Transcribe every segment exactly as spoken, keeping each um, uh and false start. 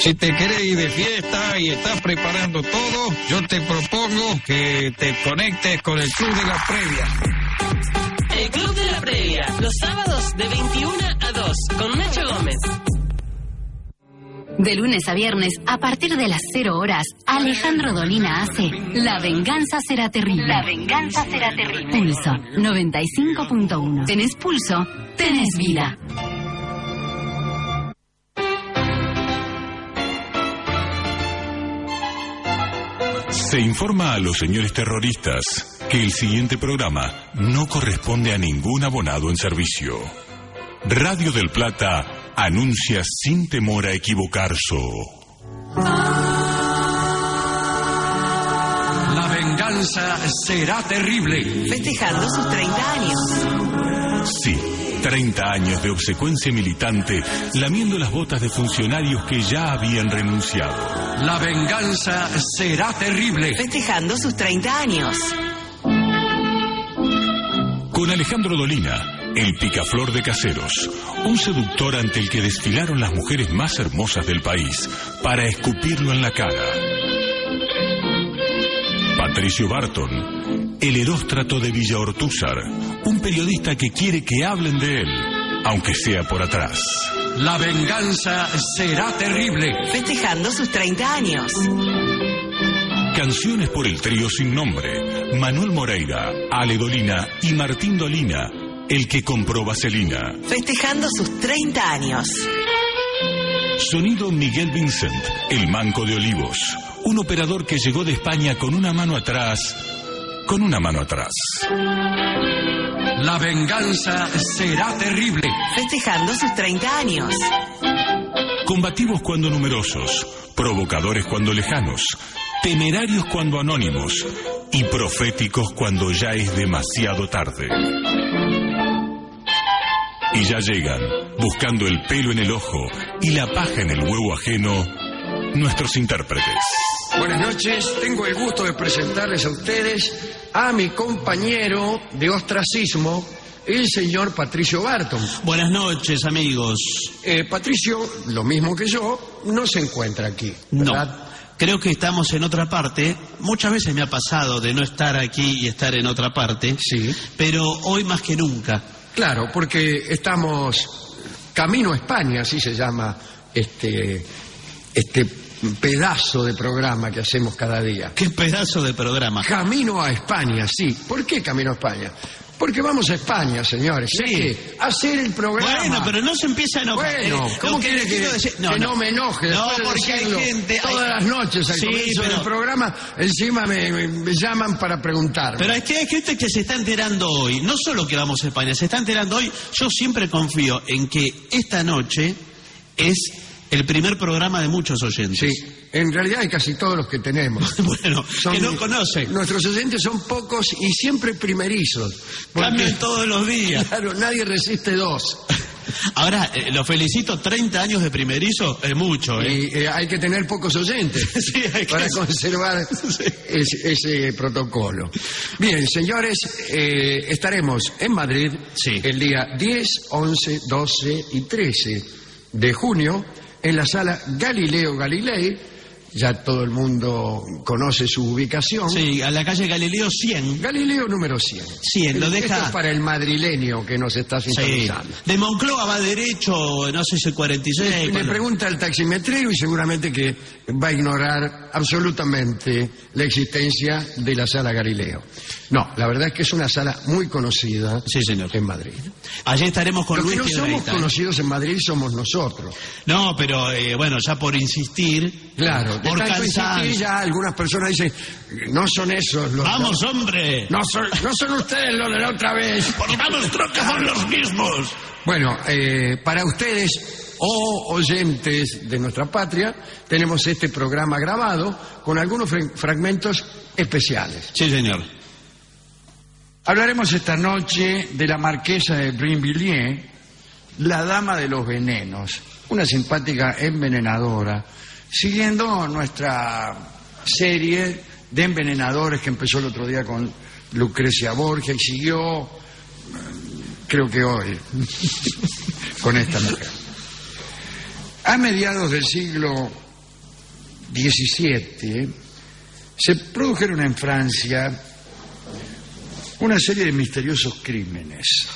Si te querés ir de fiesta y estás preparando todo, yo te propongo que te conectes con el Club de la Previa. El Club de la Previa, los sábados de veintiuna a dos, con Nacho Gómez. De lunes a viernes, a partir de las cero horas, Alejandro Dolina hace La Venganza Será Terrible. La Venganza Será Terrible. Pulso noventa y cinco punto uno. Tenés pulso, tenés vida. Se informa a los señores terroristas que el siguiente programa no corresponde a ningún abonado en servicio. Radio del Plata anuncia sin temor a equivocarse. La venganza será terrible. Festejando sus treinta años. Sí, treinta años de obsecuencia militante, lamiendo las botas de funcionarios que ya habían renunciado. La venganza será terrible. Festejando sus treinta años. Con Alejandro Dolina, el picaflor de Caseros, un seductor ante el que desfilaron las mujeres más hermosas del país para escupirlo en la cara. Patricio Barton, el heróstrato de Villa Ortúzar, un periodista que quiere que hablen de él, aunque sea por atrás. La venganza será terrible. Festejando sus treinta años. Canciones por el trío sin nombre, Manuel Moreira, Ale Dolina y Martín Dolina, el que compró vaselina. Festejando sus treinta años. Sonido Miguel Vincent, el manco de Olivos, un operador que llegó de España con una mano atrás, con una mano atrás. La venganza será terrible. Festejando sus treinta años. Combativos cuando numerosos, provocadores cuando lejanos, temerarios cuando anónimos y proféticos cuando ya es demasiado tarde. Y ya llegan, buscando el pelo en el ojo y la paja en el huevo ajeno, nuestros intérpretes. Buenas noches, tengo el gusto de presentarles a ustedes a mi compañero de ostracismo, el señor Patricio Barton. Buenas noches, amigos. Eh, Patricio, lo mismo que yo, no se encuentra aquí, ¿verdad? No. Creo que estamos en otra parte. Muchas veces me ha pasado de no estar aquí y estar en otra parte. Sí. Pero hoy más que nunca. Claro, porque estamos camino a España, así se llama este, este pedazo de programa que hacemos cada día. ¿Qué pedazo de programa? Camino a España, sí. ¿Por qué camino a España? Porque vamos a España, señores. Sí. Hay que hacer el programa. Bueno, pero no se empieza a enojar. Bueno, Eh, ¿cómo lo que quiere le que, quiero decir- que no, no, me enoje? no, después de porque hay decirlo gente- todas hay- las noches al Sí, comienzo pero- del programa, encima me, me- me llaman para preguntarme. Pero es que hay gente que se está enterando hoy. No solo que vamos a España, se está enterando hoy. Yo siempre confío en que esta noche es el primer programa de muchos oyentes. Sí, en realidad hay casi todos los que tenemos. Bueno, que no conocen. Nuestros oyentes son pocos y siempre primerizos. porque, Cambian todos los días. Claro, nadie resiste dos. Ahora, eh, lo felicito, treinta años de primerizo es mucho, ¿eh? Y eh, hay que tener pocos oyentes Sí, hay que- para conservar ese, ese protocolo. Bien, señores, eh, estaremos en Madrid Sí. el día diez, once, doce y trece de junio en la sala Galileo Galilei. Ya todo el mundo conoce su ubicación. Sí, a la calle Galileo cien. Galileo número cien. cien, lo deja- Esto es para el madrileño que nos está Sí. sintonizando. De Moncloa va derecho, no sé si cuarenta y seis. Le cuando- pregunta al taximetrero y seguramente que va a ignorar absolutamente la existencia de la sala Galileo. No, la verdad es que es una sala muy conocida Sí, señor. en Madrid. Allí estaremos con Los que Luis no somos Piedrahita, ¿eh? conocidos en Madrid somos nosotros. No, pero eh, bueno, ya por insistir, Claro, de por tanto insistir, cansancio. ya algunas personas dicen, no son esos los... ¡Vamos, hombre! No son, no son ustedes los de la otra vez. ¡Pongamos troca son los mismos! Bueno, eh, para ustedes, o oyentes de nuestra patria, tenemos este programa grabado con algunos fra- fragmentos especiales. Sí, señor. Hablaremos esta noche de la marquesa de Brinvilliers, la dama de los venenos, una simpática envenenadora, siguiendo nuestra serie de envenenadores que empezó el otro día con Lucrecia Borgia y siguió, creo que hoy, con esta mujer. A mediados del siglo diecisiete se produjeron en Francia una serie de misteriosos crímenes.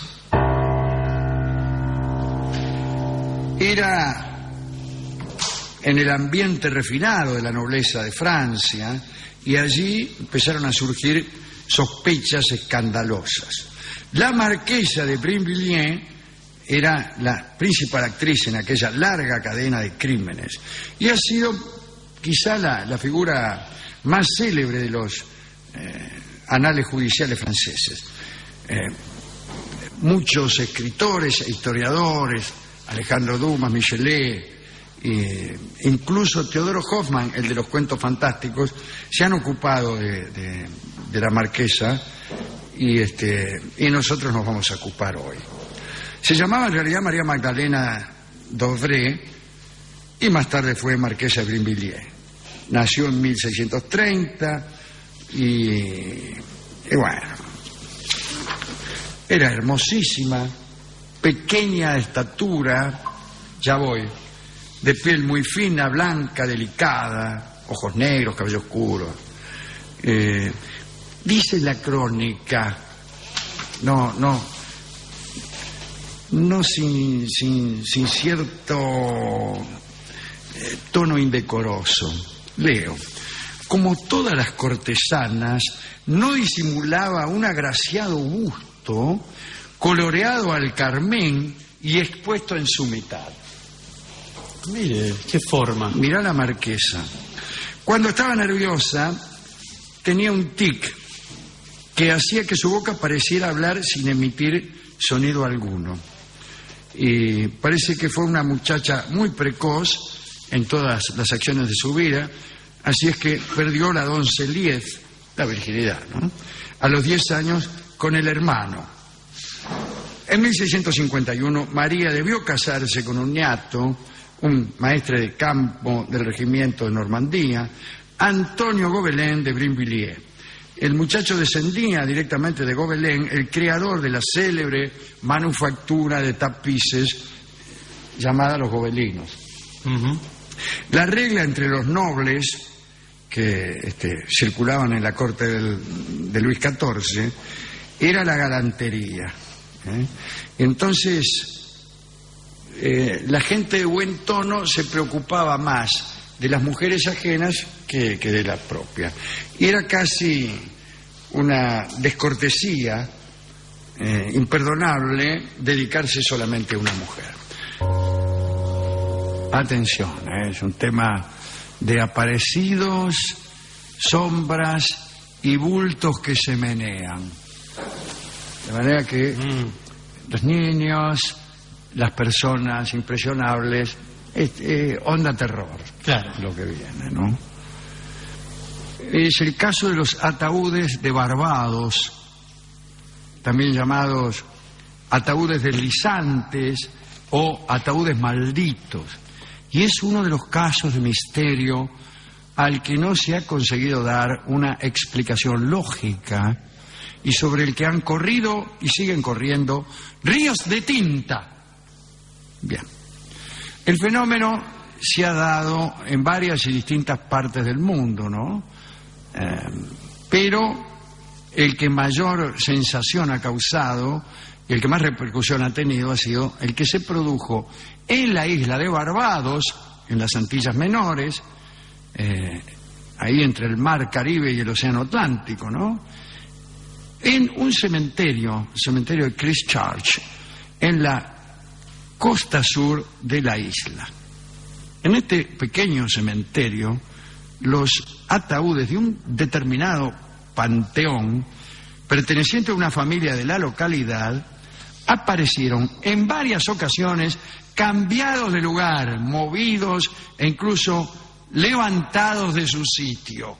Era en el ambiente refinado de la nobleza de Francia y allí empezaron a surgir sospechas escandalosas. La marquesa de Brinvilliers era la principal actriz en aquella larga cadena de crímenes y ha sido quizá la, la figura más célebre de los eh, anales judiciales franceses. Eh, muchos escritores e historiadores, Alejandro Dumas, Michelet, e incluso Teodoro Hoffmann, el de los cuentos fantásticos, se han ocupado de, de, de la marquesa y, este, y nosotros nos vamos a ocupar hoy. Se llamaba en realidad María Magdalena d'Auvray y más tarde fue marquesa de Brinvilliers. Nació en mil seiscientos treinta y, y bueno, era hermosísima, pequeña de estatura, ya voy, de piel muy fina, blanca, delicada, ojos negros, cabello oscuro. Eh, dice la crónica, no, no, no sin, sin, sin cierto eh, tono indecoroso. Leo, como todas las cortesanas, no disimulaba un agraciado busto coloreado al carmén y expuesto en su mitad. Mire, qué forma. Mirá la marquesa. Cuando estaba nerviosa, tenía un tic que hacía que su boca pareciera hablar sin emitir sonido alguno. Y parece que fue una muchacha muy precoz en todas las acciones de su vida, así es que perdió la doncellez, la virginidad, ¿no?, a los diez años con el hermano. En mil seiscientos cincuenta y uno, María debió casarse con un ñato, un maestre de campo del regimiento de Normandía, Antonio Gobelin de Brinvilliers. El muchacho descendía directamente de Gobelin, el creador de la célebre manufactura de tapices llamada los gobelinos. Uh-huh. La regla entre los nobles que este, circulaban en la corte del, de Luis catorce era la galantería. ¿eh? Entonces, eh, la gente de buen tono se preocupaba más de las mujeres ajenas que, que de la propia. Y era casi una descortesía eh, imperdonable dedicarse solamente a una mujer. Atención, ¿eh? Es un tema de aparecidos, sombras y bultos que se menean. De manera que mm. los niños, las personas impresionables, es, eh, onda terror, claro, lo que viene, ¿no? Es el caso de los ataúdes de Barbados, también llamados ataúdes deslizantes o ataúdes malditos. Y es uno de los casos de misterio al que no se ha conseguido dar una explicación lógica y sobre el que han corrido y siguen corriendo ríos de tinta. Bien. El fenómeno se ha dado en varias y distintas partes del mundo, ¿no? Eh, pero el que mayor sensación ha causado y el que más repercusión ha tenido ha sido el que se produjo en la isla de Barbados, en las Antillas Menores, eh, ahí entre el mar Caribe y el océano Atlántico, ¿no? En un cementerio, el cementerio de Christchurch, en la costa sur de la isla. En este pequeño cementerio, los ataúdes de un determinado panteón, perteneciente a una familia de la localidad, aparecieron en varias ocasiones cambiados de lugar, movidos e incluso levantados de su sitio.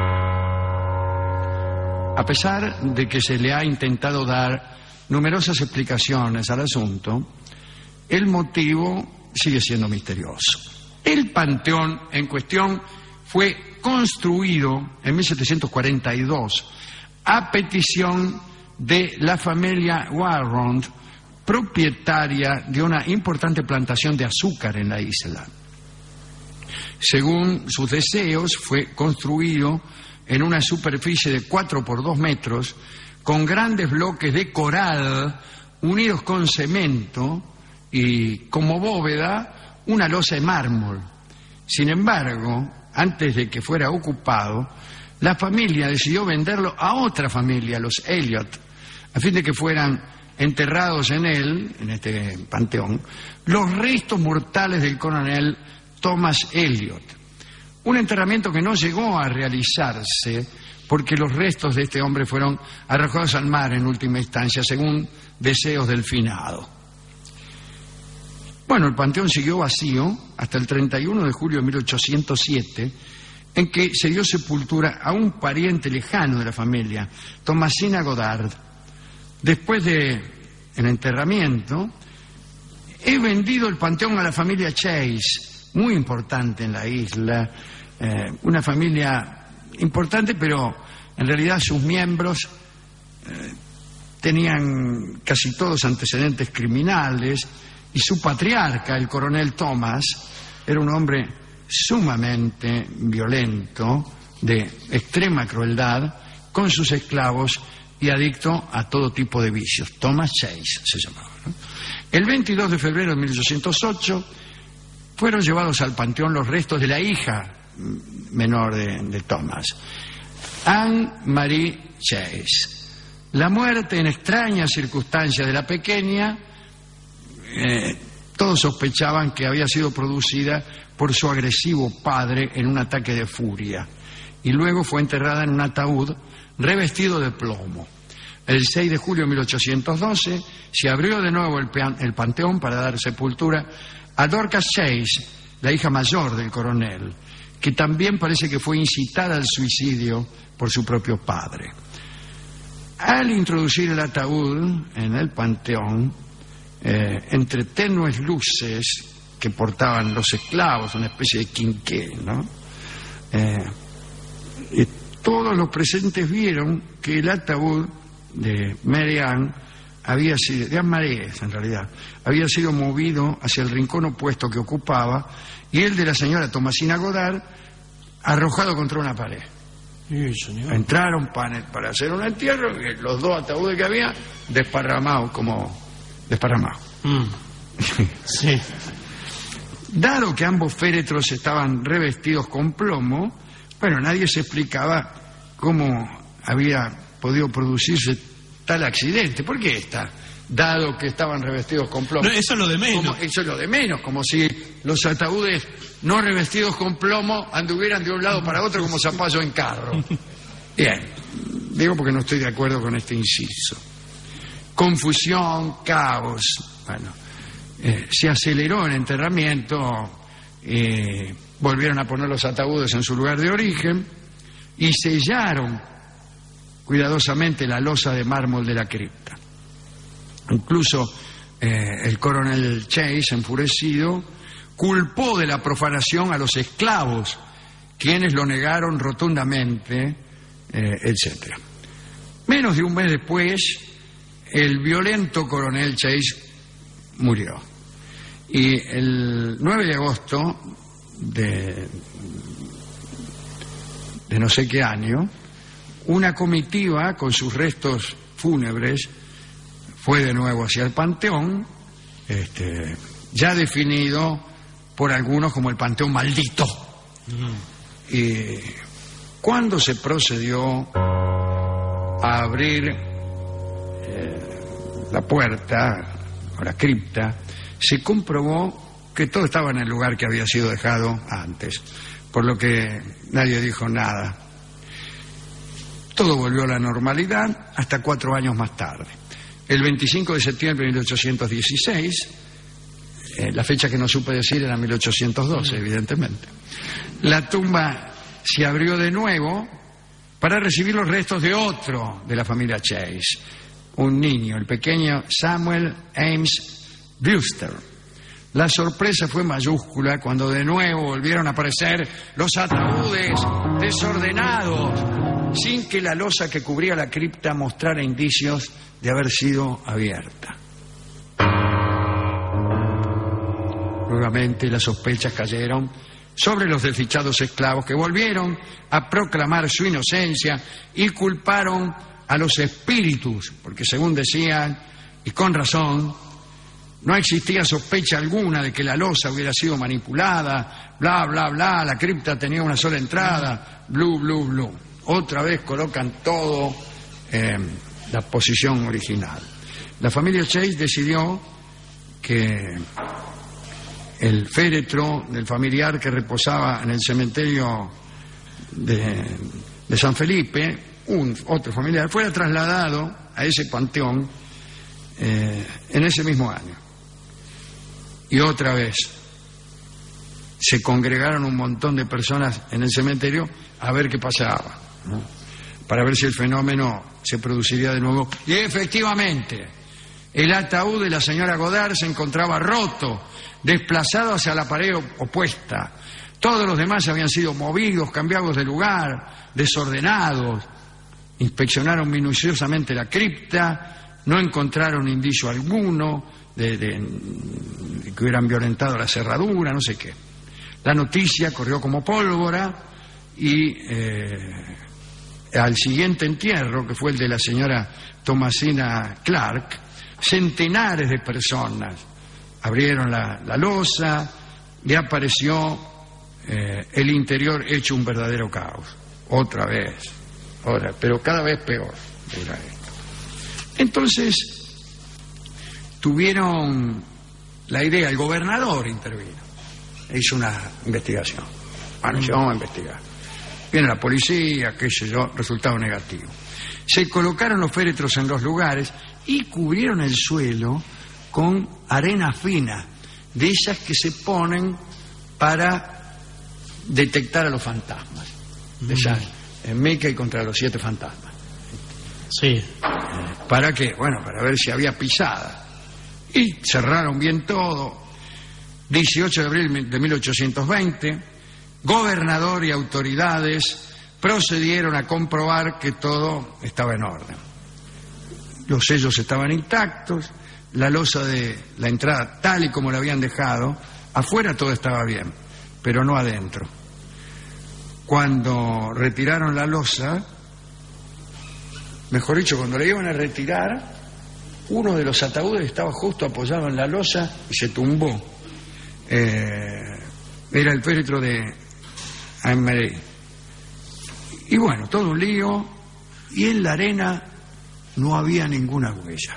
A pesar de que se le ha intentado dar numerosas explicaciones al asunto, el motivo sigue siendo misterioso. El panteón en cuestión fue construido en mil setecientos cuarenta y dos a petición de la familia Warrant, propietaria de una importante plantación de azúcar en la isla. Según sus deseos, fue construido en una superficie de cuatro por dos metros, con grandes bloques de coral unidos con cemento y, como bóveda, una losa de mármol. Sin embargo, antes de que fuera ocupado, la familia decidió venderlo a otra familia, los Elliot, a fin de que fueran enterrados en él, en este panteón, los restos mortales del coronel Thomas Elliot. Un enterramiento que no llegó a realizarse porque los restos de este hombre fueron arrojados al mar en última instancia, según deseos del finado. Bueno, el panteón siguió vacío hasta el treinta y uno de julio de mil ochocientos siete, en que se dio sepultura a un pariente lejano de la familia, Thomasina Goddard. Después del enterramiento, he vendido el panteón a la familia Chase, muy importante en la isla, eh, una familia importante, pero en realidad sus miembros eh, tenían casi todos antecedentes criminales, y su patriarca, el coronel Thomas, era un hombre sumamente violento, de extrema crueldad, con sus esclavos y adicto a todo tipo de vicios. Thomas Chase se llamaba, ¿no? El veintidós de febrero de mil ochocientos ocho fueron llevados al panteón los restos de la hija menor de, de Thomas, Anne-Marie Chase. La muerte en extrañas circunstancias de la pequeña, eh, todos sospechaban que había sido producida por su agresivo padre en un ataque de furia, y luego fue enterrada en un ataúd revestido de plomo. El seis de julio de mil ochocientos doce se abrió de nuevo el, el panteón para dar sepultura a Dorcas Chase, la hija mayor del coronel, que también parece que fue incitada al suicidio por su propio padre. Al introducir el ataúd en el panteón, eh, entre tenues luces que portaban los esclavos, una especie de quinqué, ¿no? Eh, y todos los presentes vieron que el ataúd de Mary Ann había sido, de Anne-Marie en realidad, había sido movido hacia el rincón opuesto que ocupaba, y el de la señora Thomasina Goddard arrojado contra una pared. Sí, señor. Entraron para, para hacer un entierro, y los dos ataúdes que había desparramados, como desparramados. Mm. Sí. Dado que ambos féretros estaban revestidos con plomo, bueno, nadie se explicaba cómo había podido producirse tal accidente. ¿Por qué está? Dado que estaban revestidos con plomo. No, eso es lo de menos. Como, eso es lo de menos, como si los ataúdes no revestidos con plomo anduvieran de un lado para otro como zapallo en carro. Bien, digo porque no estoy de acuerdo con este inciso. Confusión, caos. Bueno, eh, se aceleró el enterramiento, eh, volvieron a poner los ataúdes en su lugar de origen y sellaron cuidadosamente la losa de mármol de la cripta. Incluso eh, el coronel Chase, enfurecido, culpó de la profanación a los esclavos, quienes lo negaron rotundamente, eh, etcétera. Menos de un mes después, el violento coronel Chase murió. Y el nueve de agosto de, de no sé qué año, una comitiva con sus restos fúnebres fue de nuevo hacia el panteón, este, ya definido por algunos como el panteón maldito. Mm. Y cuando se procedió a abrir eh, la puerta o la cripta, se comprobó que todo estaba en el lugar que había sido dejado antes, por lo que nadie dijo nada. Todo volvió a la normalidad hasta cuatro años más tarde. El veinticinco de septiembre de mil ochocientos dieciséis, eh, la fecha que no supe decir era mil ochocientos doce, evidentemente, la tumba se abrió de nuevo para recibir los restos de otro de la familia Chase, un niño, el pequeño Samuel Ames Brewster. La sorpresa fue mayúscula cuando de nuevo volvieron a aparecer los ataúdes desordenados, sin que la losa que cubría la cripta mostrara indicios de haber sido abierta. Nuevamente las sospechas cayeron sobre los desdichados esclavos que volvieron a proclamar su inocencia y culparon a los espíritus, porque según decían, y con razón, no existía sospecha alguna de que la losa hubiera sido manipulada, bla, bla, bla, la cripta tenía una sola entrada, blu, blu, blu. Otra vez colocan todo en la posición original. La familia Chase decidió que el féretro del familiar que reposaba en el cementerio de, de San Felipe, un otro familiar, fuera trasladado a ese panteón eh, en ese mismo año. Y otra vez se congregaron un montón de personas en el cementerio a ver qué pasaba, ¿no? Para ver si el fenómeno se produciría de nuevo. Y efectivamente, el ataúd de la señora Godard se encontraba roto, desplazado hacia la pared opuesta. Todos los demás habían sido movidos, cambiados de lugar, desordenados. Inspeccionaron minuciosamente la cripta, no encontraron indicio alguno de, de, de que hubieran violentado la cerradura, no sé qué. La noticia corrió como pólvora y eh, al siguiente entierro, que fue el de la señora Thomasina Clark, centenares de personas abrieron la, la losa y apareció eh, el interior hecho un verdadero caos. Otra vez, otra, pero cada vez peor era esto. Entonces tuvieron la idea, el gobernador intervino, hizo una investigación. Bueno, mm. vamos a investigar. Viene la policía, qué sé yo, resultado negativo. Se colocaron los féretros en los lugares y cubrieron el suelo con arena fina, de esas que se ponen para detectar a los fantasmas. De esas, en Mickey contra los siete fantasmas. Sí. ¿Para qué? Bueno, para ver si había pisada. Y cerraron bien todo. dieciocho de abril de mil ochocientos veinte, gobernador y autoridades procedieron a comprobar que todo estaba en orden. Los sellos estaban intactos, la losa de la entrada tal y como la habían dejado, afuera todo estaba bien, pero no adentro. Cuando retiraron la losa, mejor dicho, cuando la iban a retirar, uno de los ataúdes estaba justo apoyado en la losa y se tumbó. Eh, era el féretro de Anne-Marie. Y bueno, todo un lío, y en la arena no había ninguna huella.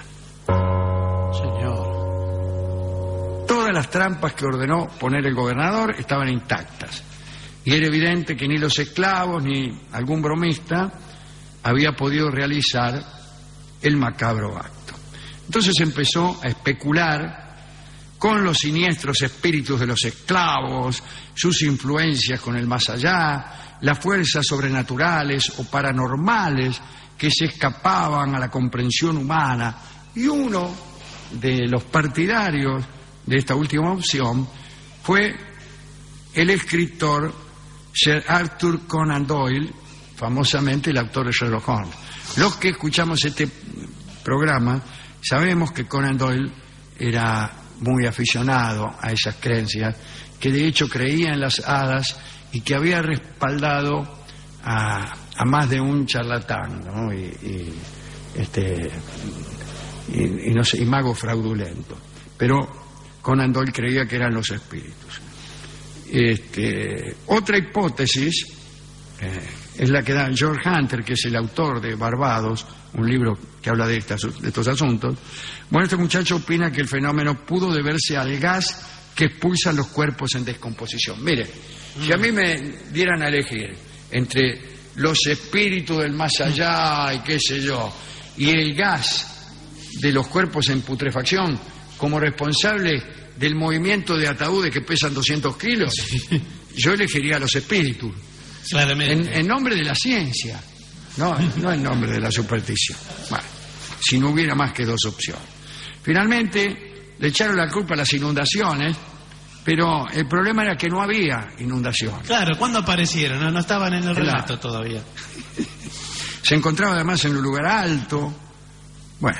Señor. Todas las trampas que ordenó poner el gobernador estaban intactas. Y era evidente que ni los esclavos ni algún bromista había podido realizar el macabro acto. Entonces empezó a especular con los siniestros espíritus de los esclavos, sus influencias con el más allá, las fuerzas sobrenaturales o paranormales que se escapaban a la comprensión humana. Y uno de los partidarios de esta última opción fue el escritor Sir Arthur Conan Doyle, famosamente el autor de Sherlock Holmes. Los que escuchamos este programa sabemos que Conan Doyle era muy aficionado a esas creencias, que de hecho creía en las hadas y que había respaldado a, a más de un charlatán, ¿no? y, y, este, y, y, no sé, y mago fraudulento. Pero Conan Doyle creía que eran los espíritus. Este, otra hipótesis eh, es la que da George Hunter, que es el autor de Barbados, un libro que habla de, estas, de estos asuntos. Bueno, este muchacho opina que el fenómeno pudo deberse al gas que expulsan los cuerpos en descomposición. Mire, mm. si a mí me dieran a elegir entre los espíritus del más allá y qué sé yo, y el gas de los cuerpos en putrefacción como responsable del movimiento de ataúdes que pesan doscientos kilos, yo elegiría a los espíritus. Claramente. En, en nombre de la ciencia, no, no en nombre de la superstición. Bueno, si no hubiera más que dos opciones. Finalmente, le echaron la culpa a las inundaciones, pero el problema era que no había inundaciones. Claro, ¿cuándo aparecieron? No, no estaban en el relato todavía. Se encontraba además en un lugar alto. Bueno,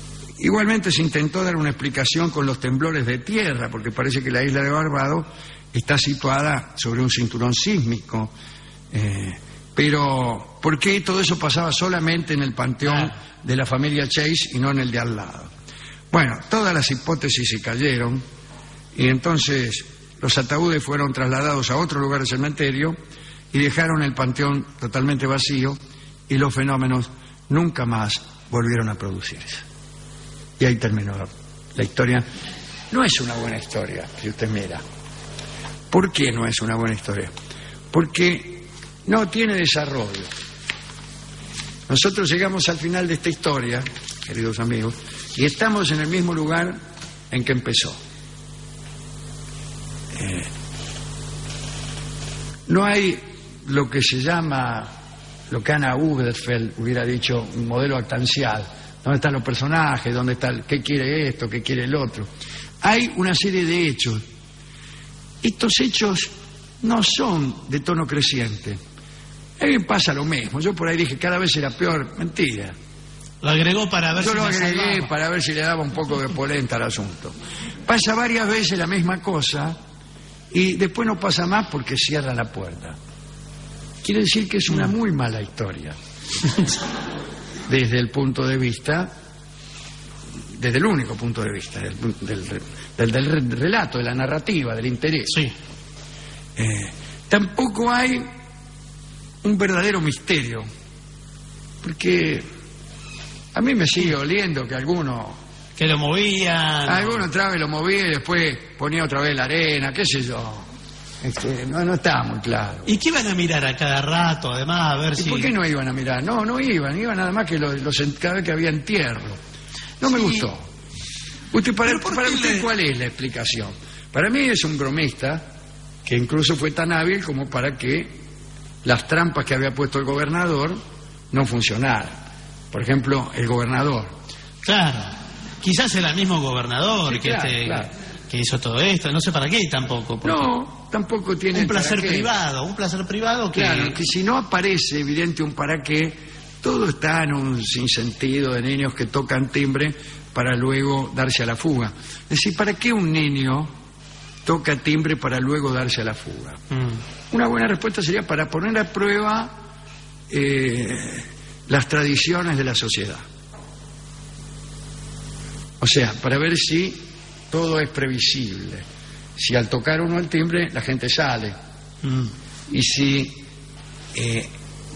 igualmente se intentó dar una explicación con los temblores de tierra, porque parece que la isla de Barbados está situada sobre un cinturón sísmico. Eh, pero, ¿por qué todo eso pasaba solamente en el panteón de la familia Chase y no en el de al lado? Bueno, todas las hipótesis se cayeron y entonces los ataúdes fueron trasladados a otro lugar del cementerio y dejaron el panteón totalmente vacío y los fenómenos nunca más volvieron a producirse. Y ahí terminó la historia. No es una buena historia, si usted mira. ¿Por qué no es una buena historia? Porque no tiene desarrollo. Nosotros llegamos al final de esta historia, queridos amigos, y estamos en el mismo lugar en que empezó. Eh, no hay lo que se llama, lo que Anna Uberfeld hubiera dicho, un modelo actancial. ¿Dónde están los personajes? ¿Dónde está el, qué quiere esto? ¿Qué quiere el otro? Hay una serie de hechos. Estos hechos no son de tono creciente. A mí me pasa lo mismo. Yo por ahí dije, cada vez era peor. Mentira. Lo agregó para ver Yo si lo me agregué salvaba. para ver si le daba un poco de polenta al asunto. Pasa varias veces la misma cosa y después no pasa más porque cierra la puerta. Quiere decir que es una muy mala historia. Desde el punto de vista, desde el único punto de vista, del, del, del, del relato, de la narrativa, del interés. Sí. Eh, tampoco hay un verdadero misterio, porque a mí me sigue oliendo que alguno, Que lo movían. alguno entraba y lo movía y después ponía otra vez la arena, qué sé yo. Este, no, no está muy claro. ¿Y qué van a mirar a cada rato, además, a ver ¿Y si... por qué no iban a mirar? No, no iban, iban nada más que los, los, cada vez que había entierro. No me Sí. gustó. Usted, para, ¿Pero por para qué usted, le- ¿cuál es la explicación? Para mí es un bromista que incluso fue tan hábil como para que las trampas que había puesto el gobernador no funcionaran. Por ejemplo, el gobernador. Claro. Quizás era el mismo gobernador Sí, que, claro, este, claro. que hizo todo esto. No sé para qué tampoco. porque- No, tampoco tiene Un placer para qué. privado. Un placer privado que... Claro, que si no aparece evidente un para qué, todo está en un sinsentido de niños que tocan timbre para luego darse a la fuga. Es decir, ¿para qué un niño toca timbre para luego darse a la fuga? Mm. Una buena respuesta sería para poner a prueba eh, las tradiciones de la sociedad. O sea, para ver si todo es previsible. Si al tocar uno el timbre la gente sale. Mm. Y si eh,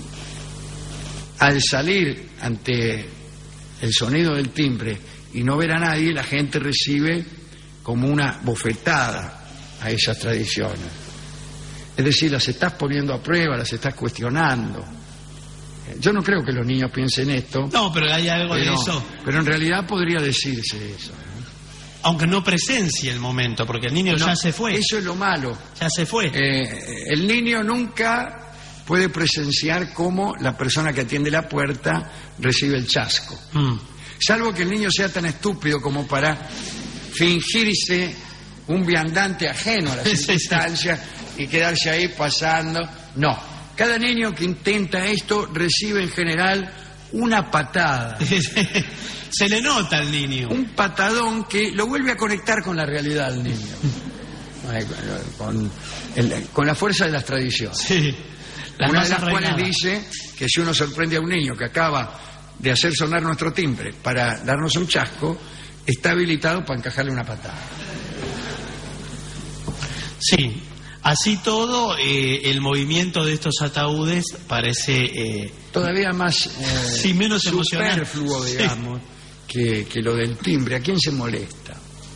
al salir ante el sonido del timbre y no ver a nadie, la gente recibe como una bofetada a esas tradiciones. Es decir, las estás poniendo a prueba, las estás cuestionando. Eh, Yo no creo que los niños piensen esto, No, pero hay algo de pero, eso. pero en realidad podría decirse eso. Aunque no presencie el momento, porque el niño No, ya se fue. Eso es lo malo. Ya se fue. Eh, el niño nunca puede presenciar cómo la persona que atiende la puerta recibe el chasco. Mm. Salvo que el niño sea tan estúpido como para fingirse un viandante ajeno a la Sí, sí. circunstancia y quedarse ahí pasando. No. Cada niño que intenta esto recibe en general una patada. Se le nota al niño. Un patadón que lo vuelve a conectar con la realidad del niño. Ay, Con, el- con la fuerza de las tradiciones. Sí. Las Una de masas las cuales reinadas. dice que si uno sorprende a un niño que acaba de hacer sonar nuestro timbre para darnos un chasco, está habilitado para encajarle una patada. Sí. Así todo, eh, el movimiento de estos ataúdes parece... eh, Todavía más eh, Sí, menos emocionante. superfluo, Sí. digamos, que, que lo del timbre. ¿A quién se molesta?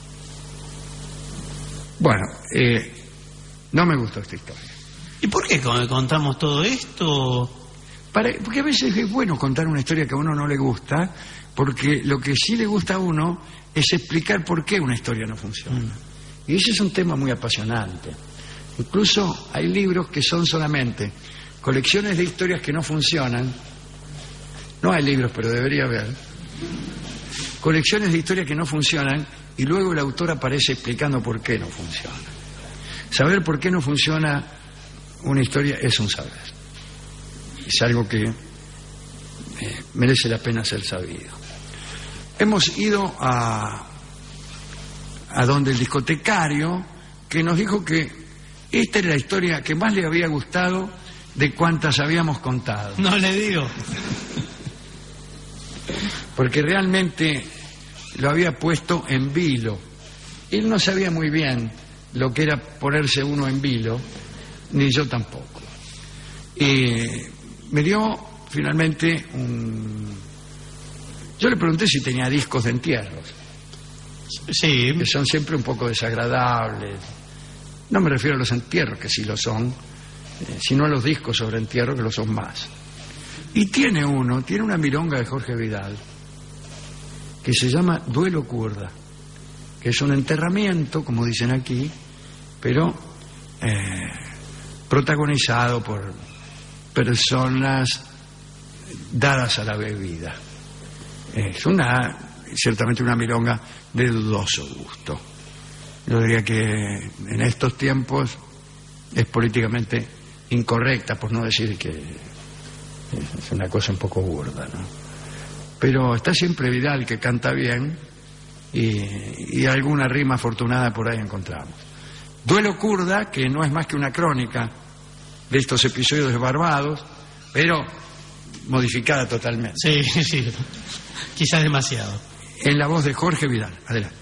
Bueno, eh, no me gustó esta historia. ¿Y por qué con- contamos todo esto? Para- porque a veces es bueno contar una historia que a uno no le gusta, porque lo que sí le gusta a uno es explicar por qué una historia no funciona. Y ese es un tema muy apasionante. Incluso hay libros que son solamente colecciones de historias que no funcionan. No hay libros, pero debería haber. Colecciones de historias que no funcionan y luego el autor aparece explicando por qué no funciona. Saber por qué no funciona una historia es un saber. Es algo que eh, merece la pena ser sabido. Hemos ido a, a donde el discotecario que nos dijo que Esta era la historia que más le había gustado de cuantas habíamos contado. No le digo. Porque realmente lo había puesto en vilo. Él no sabía muy bien lo que era ponerse uno en vilo, ni yo tampoco. Y me dio finalmente un... Yo le pregunté si tenía discos de entierros. Sí. Que son siempre un poco desagradables. No me refiero a los entierros, que sí lo son, eh, sino a los discos sobre entierro, que lo son más. Y tiene uno, tiene una milonga de Jorge Vidal, que se llama Duelo Kurda, que es un enterramiento, como dicen aquí, pero eh, protagonizado por personas dadas a la bebida. Es una, ciertamente una milonga de dudoso gusto. Yo diría que en estos tiempos es políticamente incorrecta, por no decir que es una cosa un poco burda, ¿no? Pero está siempre Vidal, que canta bien, y, y alguna rima afortunada por ahí encontramos. Duelo Kurda, que no es más que una crónica de estos episodios de Barbados, pero modificada totalmente. Sí, sí, quizás demasiado. En la voz de Jorge Vidal. Adelante.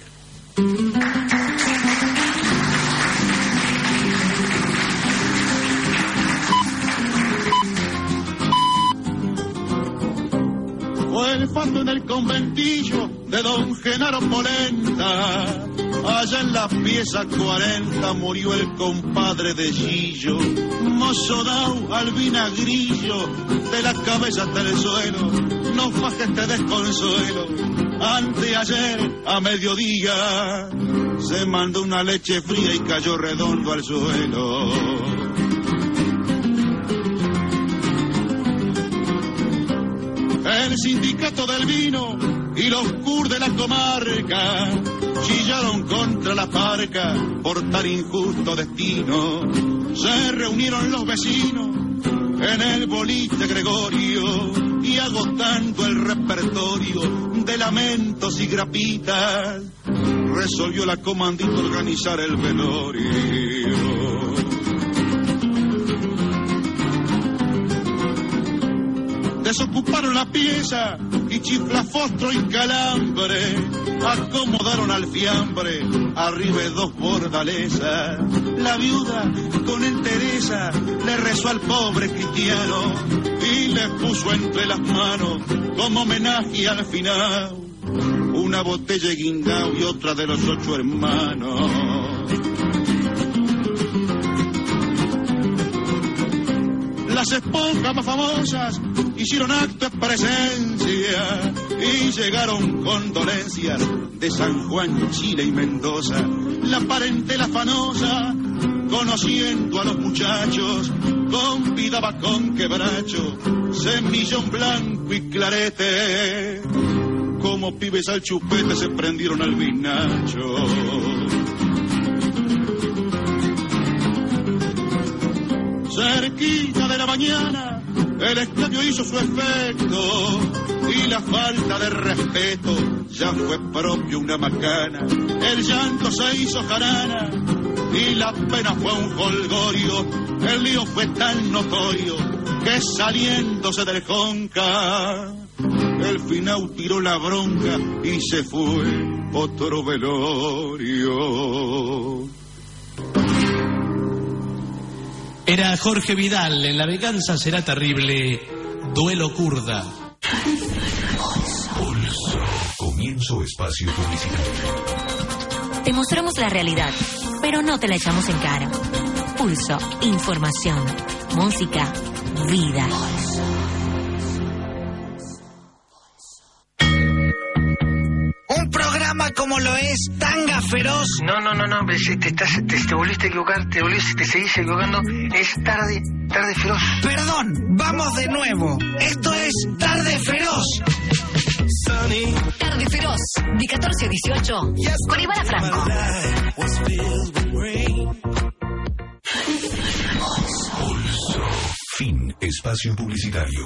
Fue el fato en el conventillo de don Genaro Polenta. Allá en la pieza cuarenta murió el compadre de Gillo. Mozo Dau al vinagrillo, de la cabeza hasta el suelo, no fajes este desconsuelo. Anteayer a mediodía se mandó una leche fría y cayó redondo al suelo. El sindicato del vino y los cur de la comarca chillaron contra la parca por tan injusto destino. Se reunieron los vecinos en el boliche Gregorio y agotando el repertorio de lamentos y grapitas, resolvió la comandita organizar el velorio. Desocuparon la pieza y chiflafostro y calambre acomodaron al fiambre arriba de dos bordalesas. La viuda con entereza le rezó al pobre cristiano y le puso entre las manos como homenaje al final una botella de guindao y otra de los ocho hermanos. Las esponjas más famosas hicieron acto de presencia y llegaron condolencias de San Juan, Chile y Mendoza. La parentela afanosa, conociendo a los muchachos, convidaba con quebracho, semillón blanco y clarete. Como pibes al chupete se prendieron al vinacho. Cerquita de la mañana el escabio hizo su efecto y la falta de respeto ya fue propio una macana. El llanto se hizo jarana y la pena fue un jolgorio. El lío fue tan notorio que saliéndose del Jonca el finau tiró la bronca y se fue otro velorio. Era Jorge Vidal, en La venganza será terrible, Duelo Kurda. Pulso. Comienzo espacio publicitario. Te mostramos la realidad, pero no te la echamos en cara. Pulso, información, música, vida. Un programa como lo es Tanga Feroz. No, no, no, no, te, estás, te, te volviste a equivocar, te volviste, te seguís equivocando. Es tarde, tarde feroz. Perdón, vamos de nuevo. Esto es Tarde Feroz. Tarde Feroz, de catorce a dieciocho, con Ivana Franco. Pulso. Fin. Espacio publicitario.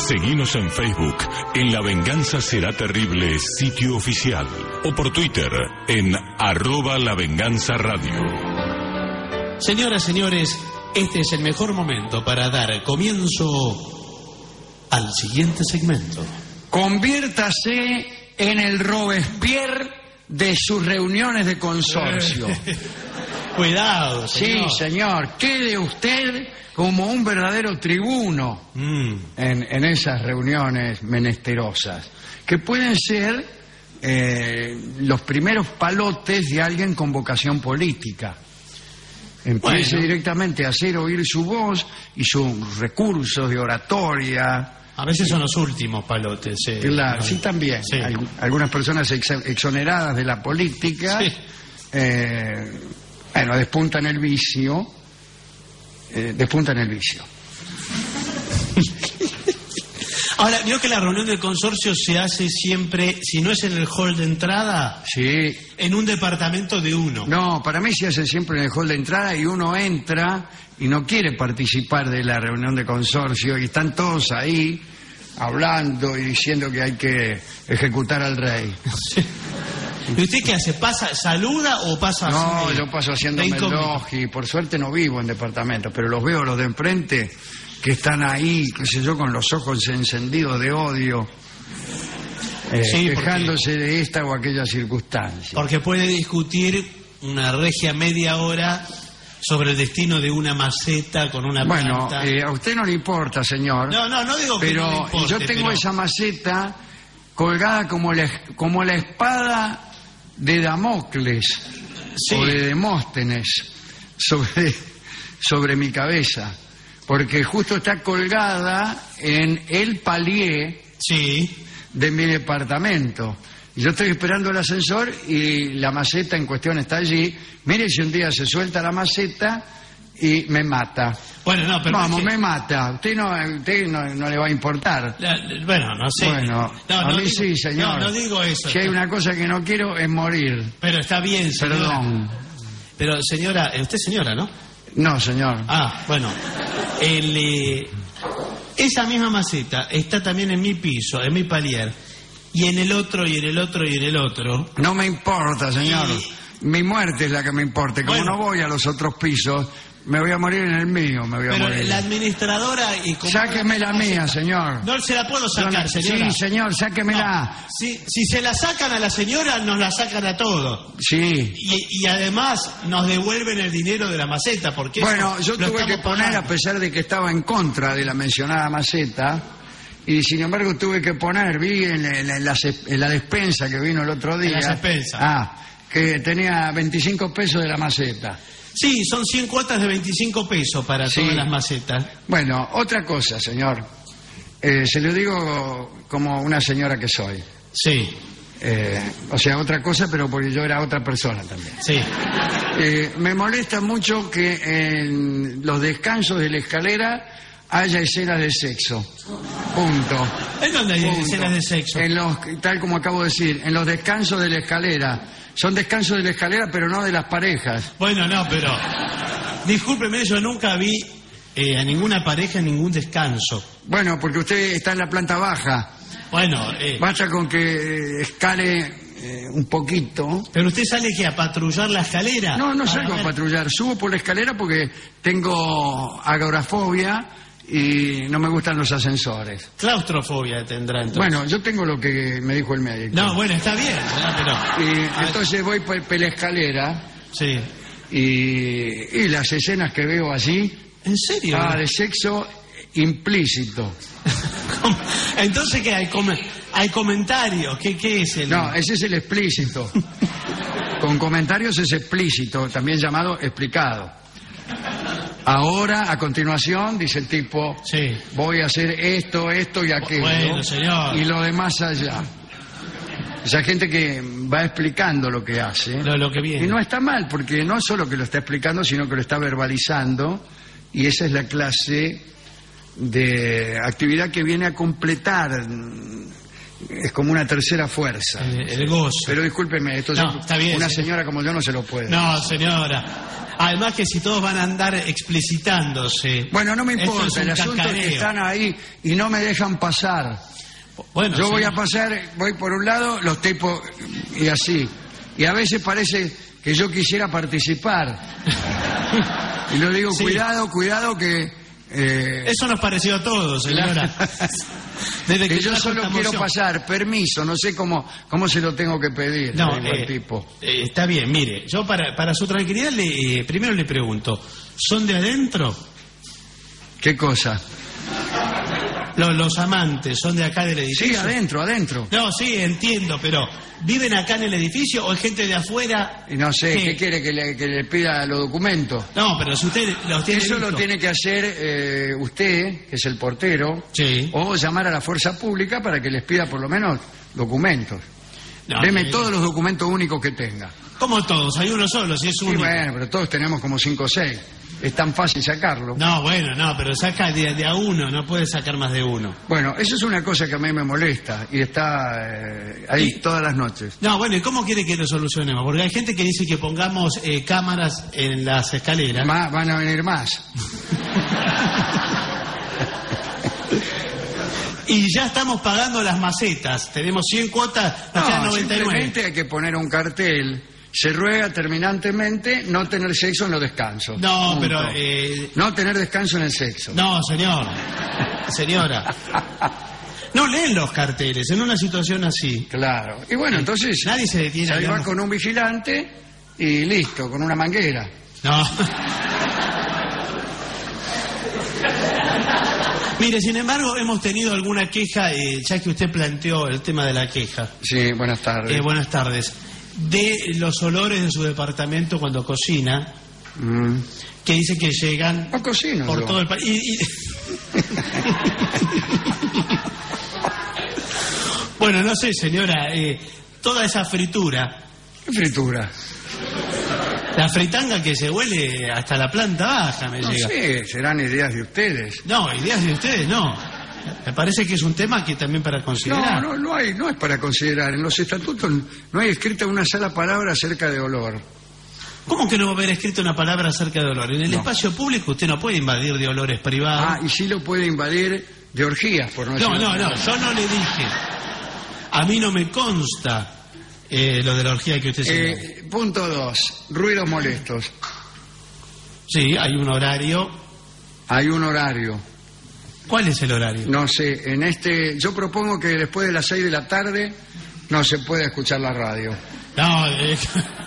Seguinos en Facebook, en La Venganza Será Terrible, sitio oficial. O por Twitter, en arroba La Venganza Radio. Señoras, señores, este es el mejor momento para dar comienzo al siguiente segmento. Conviértase en el Robespierre de sus reuniones de consorcio. Cuidado, señor. Sí, señor. Quede usted como un verdadero tribuno mm. en, en esas reuniones menesterosas, que pueden ser eh, los primeros palotes de alguien con vocación política. Empiece bueno. directamente a hacer oír su voz y sus recursos de oratoria. A veces son los últimos palotes. Eh. Claro, sí, también. Sí. Hay algunas personas ex exoneradas de la política, sí. eh, bueno, despuntan el vicio, eh, despuntan el vicio. Ahora, vio que la reunión del consorcio se hace siempre, si no es en el hall de entrada, sí, en un departamento de uno. No, para mí se hace siempre en el hall de entrada y uno entra y no quiere participar de la reunión de consorcio y están todos ahí hablando y diciendo que hay que ejecutar al rey. Sí. ¿Y usted qué hace? ¿Pasa, saluda o pasa así? No, de, yo paso haciéndome el doji. Por suerte no vivo en departamentos, pero los veo los de enfrente que están ahí, qué sé yo, con los ojos encendidos de odio, eh, sí, quejándose porque, de esta o aquella circunstancia. Porque puede discutir una regia media hora sobre el destino de una maceta con una bueno, planta. Bueno, eh, a usted no le importa, señor. No, no, no digo que pero no le importe, yo tengo pero... esa maceta colgada como la, como la espada de Damocles, sí, o de Demóstenes sobre, sobre mi cabeza, porque justo está colgada en el palier, sí, de mi departamento. Yo estoy esperando el ascensor y la maceta en cuestión está allí. Mire si un día se suelta la maceta y me mata. Bueno, no, pero vamos, es que... me mata. Usted no, usted no, no le va a importar. La, bueno, no sé. Bueno, no, a no mí digo, sí, señor. No, no digo eso. Si hay una cosa que no quiero es morir. Pero está bien, señora. Perdón. Pero señora, usted señora, ¿no? No, señor. Ah, bueno. El, eh, esa misma maceta está también en mi piso, en mi palier, y en el otro, y en el otro, y en el otro. No me importa, señor. Y... mi muerte es la que me importa. Como bueno, no voy a los otros pisos, me voy a morir en el mío, me voy a pero morir. La administradora y como sáqueme la mía, señor. No se la puedo sacar, no, señora. Sí, señor, sáquemela. No, si, si se la sacan a la señora, nos la sacan a todos. Sí. Y, y además nos devuelven el dinero de la maceta, porque bueno, yo tuve que poner, pagando. A pesar de que estaba en contra de la mencionada maceta, y sin embargo tuve que poner, vi en, en, en, la, en la despensa que vino el otro día. En la despensa. Ah, que tenía veinticinco pesos de la maceta. Sí, son cien cuotas de veinticinco pesos para sí. todas las macetas. Bueno, otra cosa, señor. Eh, se lo digo como una señora que soy. Sí. Eh, o sea, otra cosa, pero porque yo era otra persona también. Sí. Eh, me molesta mucho que en los descansos de la escalera haya escenas de sexo. Punto. ¿En dónde hay Punto. escenas de sexo? En los, tal como acabo de decir, en los descansos de la escalera. Son descansos de la escalera, pero no de las parejas. Bueno, no, pero... discúlpeme, yo nunca vi eh, a ninguna pareja en ningún descanso. Bueno, porque usted está en la planta baja. Bueno, eh... basta con que escale eh, un poquito. ¿Pero usted sale que a patrullar la escalera? No, no salgo a patrullar. Subo por la escalera porque tengo agorafobia y no me gustan los ascensores. Claustrofobia tendrá entonces. Bueno, yo tengo lo que me dijo el médico. No, bueno, está bien, pero... Y entonces voy por, por la escalera. Sí. Y, y las escenas que veo allí... ¿En serio? Ah, de sexo implícito. Entonces, ¿qué hay? Com hay comentarios. ¿Qué, ¿Qué es el...? No, ese es el explícito. Con comentarios es explícito, también llamado explicado. Ahora, a continuación, dice el tipo, sí, voy a hacer esto, esto y aquello. Bueno, señor. Y lo demás allá. Esa gente que va explicando lo que hace. Lo, lo que viene. Y no está mal, porque no solo que lo está explicando, sino que lo está verbalizando. Y esa es la clase de actividad que viene a completar es como una tercera fuerza. El, el gozo. Pero discúlpeme, esto No, es- está bien, una señor. señora como yo no se lo puede. No, señora. Además que si todos van a andar explicitándose. Bueno, no me esto importa, es un el asunto es que cacareo. están ahí y no me dejan pasar. Bueno, Yo voy señor. a pasar, voy por un lado, los tipos y así. Y a veces parece que yo quisiera participar. Y lo digo, Sí. cuidado, cuidado que... eh, Eso nos pareció a todos, señora. Desde que que yo trajo solo esta quiero moción. pasar, permiso, no sé cómo, cómo se lo tengo que pedir. No, le digo al eh, tipo. eh, está bien, mire, yo para, para su tranquilidad le, eh, primero le pregunto, ¿son de adentro? ¿Qué cosa? Los, los amantes, ¿son de acá del edificio? Sí, adentro, adentro. No, sí, entiendo, pero ¿viven acá en el edificio o es gente de afuera? Y no sé, ¿Qué? ¿qué, quiere que le, que le pida los documentos? No, pero si usted los tiene Eso lo listos. tiene que hacer eh, usted, que es el portero, Sí. o llamar a la fuerza pública para que les pida por lo menos documentos. No, Deme eh, todos los documentos únicos que tenga. Como todos, hay uno solo, si es Y único. bueno, pero todos tenemos como cinco o seis. Es tan fácil sacarlo. No, bueno, no, pero saca de, de a uno, no puede sacar más de uno. Bueno, eso es una cosa que a mí me molesta y está eh, ahí Y- todas las noches. No, bueno, ¿y cómo quiere que lo solucionemos? Porque hay gente que dice que pongamos eh, cámaras en las escaleras. Ma- van a venir más. Y ya estamos pagando las macetas. Tenemos cien cuotas, nos quedan No, noventa y nueve. simplemente hay que poner un cartel. Se ruega terminantemente no tener sexo en los descansos. No, Punto. pero... eh, No tener descanso en el sexo. no, señor. Señora. No leen los carteles en una situación así. Claro. Y bueno, entonces... Nadie se detiene a ahí va leerlos. con un vigilante y listo, con una manguera. No. Mire, sin embargo, hemos tenido alguna queja, eh, ya que usted planteó el tema de la queja. Sí, buenas tardes. Eh, buenas tardes. De los olores de su departamento cuando cocina, Mm. que dice que llegan No cocino por yo. todo el país. Y- y- Bueno, no sé, señora, eh, toda esa fritura, ¿Qué fritura? la fritanga que se huele hasta la planta baja, me No llega. sé, serán ideas de ustedes. No, ideas de ustedes no. Me parece que es un tema que también para No, considerar. no, no hay, no es para considerar. En los estatutos no hay escrita una sola palabra acerca de olor. ¿Cómo que no va a haber escrito una palabra acerca de olor? En el No. espacio público usted no puede invadir de olores privados. Ah, y sí lo puede invadir de orgías, por no no, decir no, otra no, cosa. yo no le dije. A mí no me consta eh, lo de la orgía que usted señala. Eh, punto dos, ruidos molestos. Sí, hay un horario. Hay un horario. ¿Cuál es el horario? No sé, en este, yo propongo que después de las seis de la tarde no se pueda escuchar la radio. No, eh,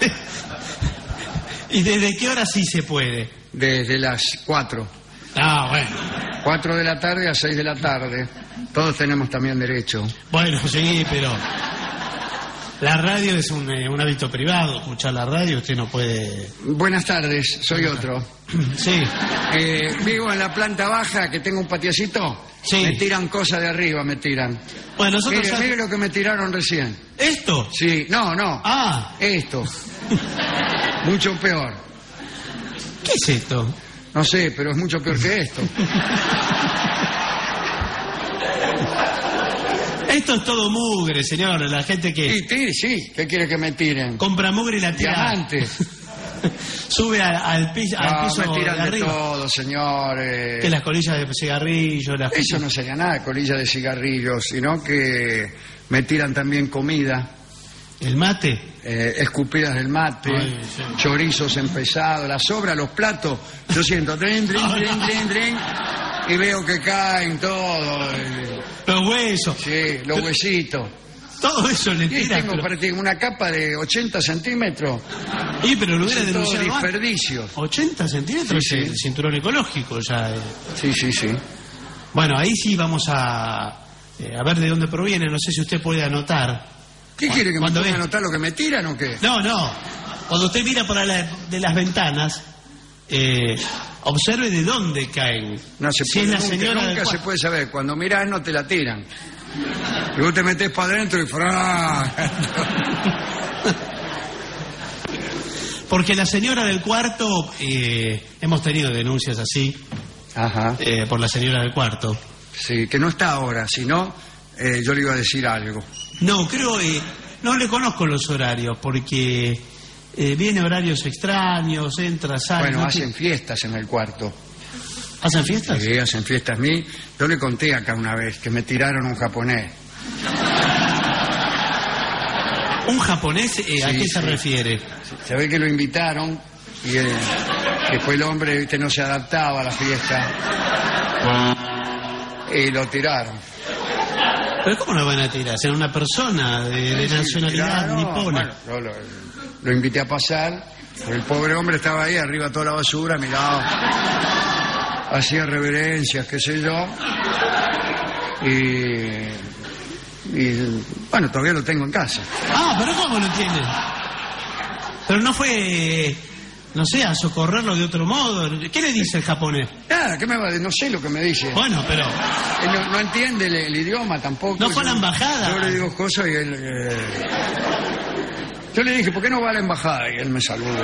¿y desde qué hora sí se puede? Desde las cuatro. Ah, bueno. Cuatro de la tarde a seis de la tarde. Todos tenemos también derecho. Bueno, sí, pero la radio es un, eh, un hábito privado. Escuchar la radio usted no puede... Buenas tardes, soy otro. Sí. Eh, vivo en la planta baja, que tengo un patiacito. Sí. Me tiran cosas de arriba, me tiran. Bueno, nosotros... Mire, mire lo que me tiraron recién. ¿Esto? Sí, no, no. Ah, Esto. Mucho peor. ¿qué es esto? No sé, pero es mucho peor que esto. Esto es todo mugre, señor. La gente que Sí, sí, sí. ¿Qué quiere que me tiren? compra mugre y la tira. Diamantes. Sube a- al, pi- al No, piso me de tiran de arriba. todo, señores. Que las colillas de cigarrillo, las... Eso no sería nada, colilla de cigarrillos, sino que me tiran también comida, El mate. eh, escupidas del mate, Ay, sí. chorizos empezados, la sobra, los platos. Yo siento, tren, tren, tren, tren, tren, y veo que caen todos. eh, Los huesos. Sí, los huesitos. Todo eso le Y ahí tira. tengo pero- prácticamente una capa de ochenta centímetros. Y pero lo hubiera Son todos denunciado antes. desperdicios. ochenta centímetros, Sí, sí. el cinturón ecológico ya. eh. Sí, sí, sí. Bueno, ahí sí vamos a, eh, a ver de dónde proviene. No sé si usted puede anotar. ¿Qué quiere que me Cuando ponga a ve- anotar lo que me tiran o qué? No, no. Cuando usted mira por la, de las ventanas, eh, observe de dónde caen. No se Si puede, es la nunca, señora del nunca se cuarto. puede saber. Cuando mirás no te la tiran. Y vos te metés para adentro y ¡fra! Porque la señora del cuarto, eh, hemos tenido denuncias así, Ajá. eh, por la señora del cuarto. Sí, que no está ahora, sino eh, yo le iba a decir algo. No, creo... Eh, no le conozco los horarios, porque eh, viene horarios extraños, entra, sale... Bueno, no hacen te... fiestas en el cuarto. ¿Hacen fiestas? Sí, hacen fiestas. A mí, yo le conté acá una vez que me tiraron un japonés. ¿Un japonés? Eh, ¿A Sí, qué sí. se refiere? Se ve que lo invitaron y eh, después el hombre, viste, no se adaptaba a la fiesta. Y lo tiraron. ¿Pero cómo lo van a tirar? ¿Ser una persona de, de Sí, nacionalidad tiraron. nipona? Bueno, yo lo, lo invité a pasar. El pobre hombre estaba ahí, arriba toda la basura, miraba, hacía reverencias, qué sé yo. Y, y bueno, todavía lo tengo en casa. Ah, pero ¿cómo lo tiene? Pero no fue, no sé, a socorrerlo de otro modo. ¿Qué le dice el japonés? Nada, ¿qué me va a decir? No sé lo que me dice. Bueno, pero... Él no, no entiende el, el idioma tampoco. No fue a la Yo- embajada. Yo le digo cosas y él... eh, Yo le dije, ¿por qué no va a la embajada? Y él me saluda.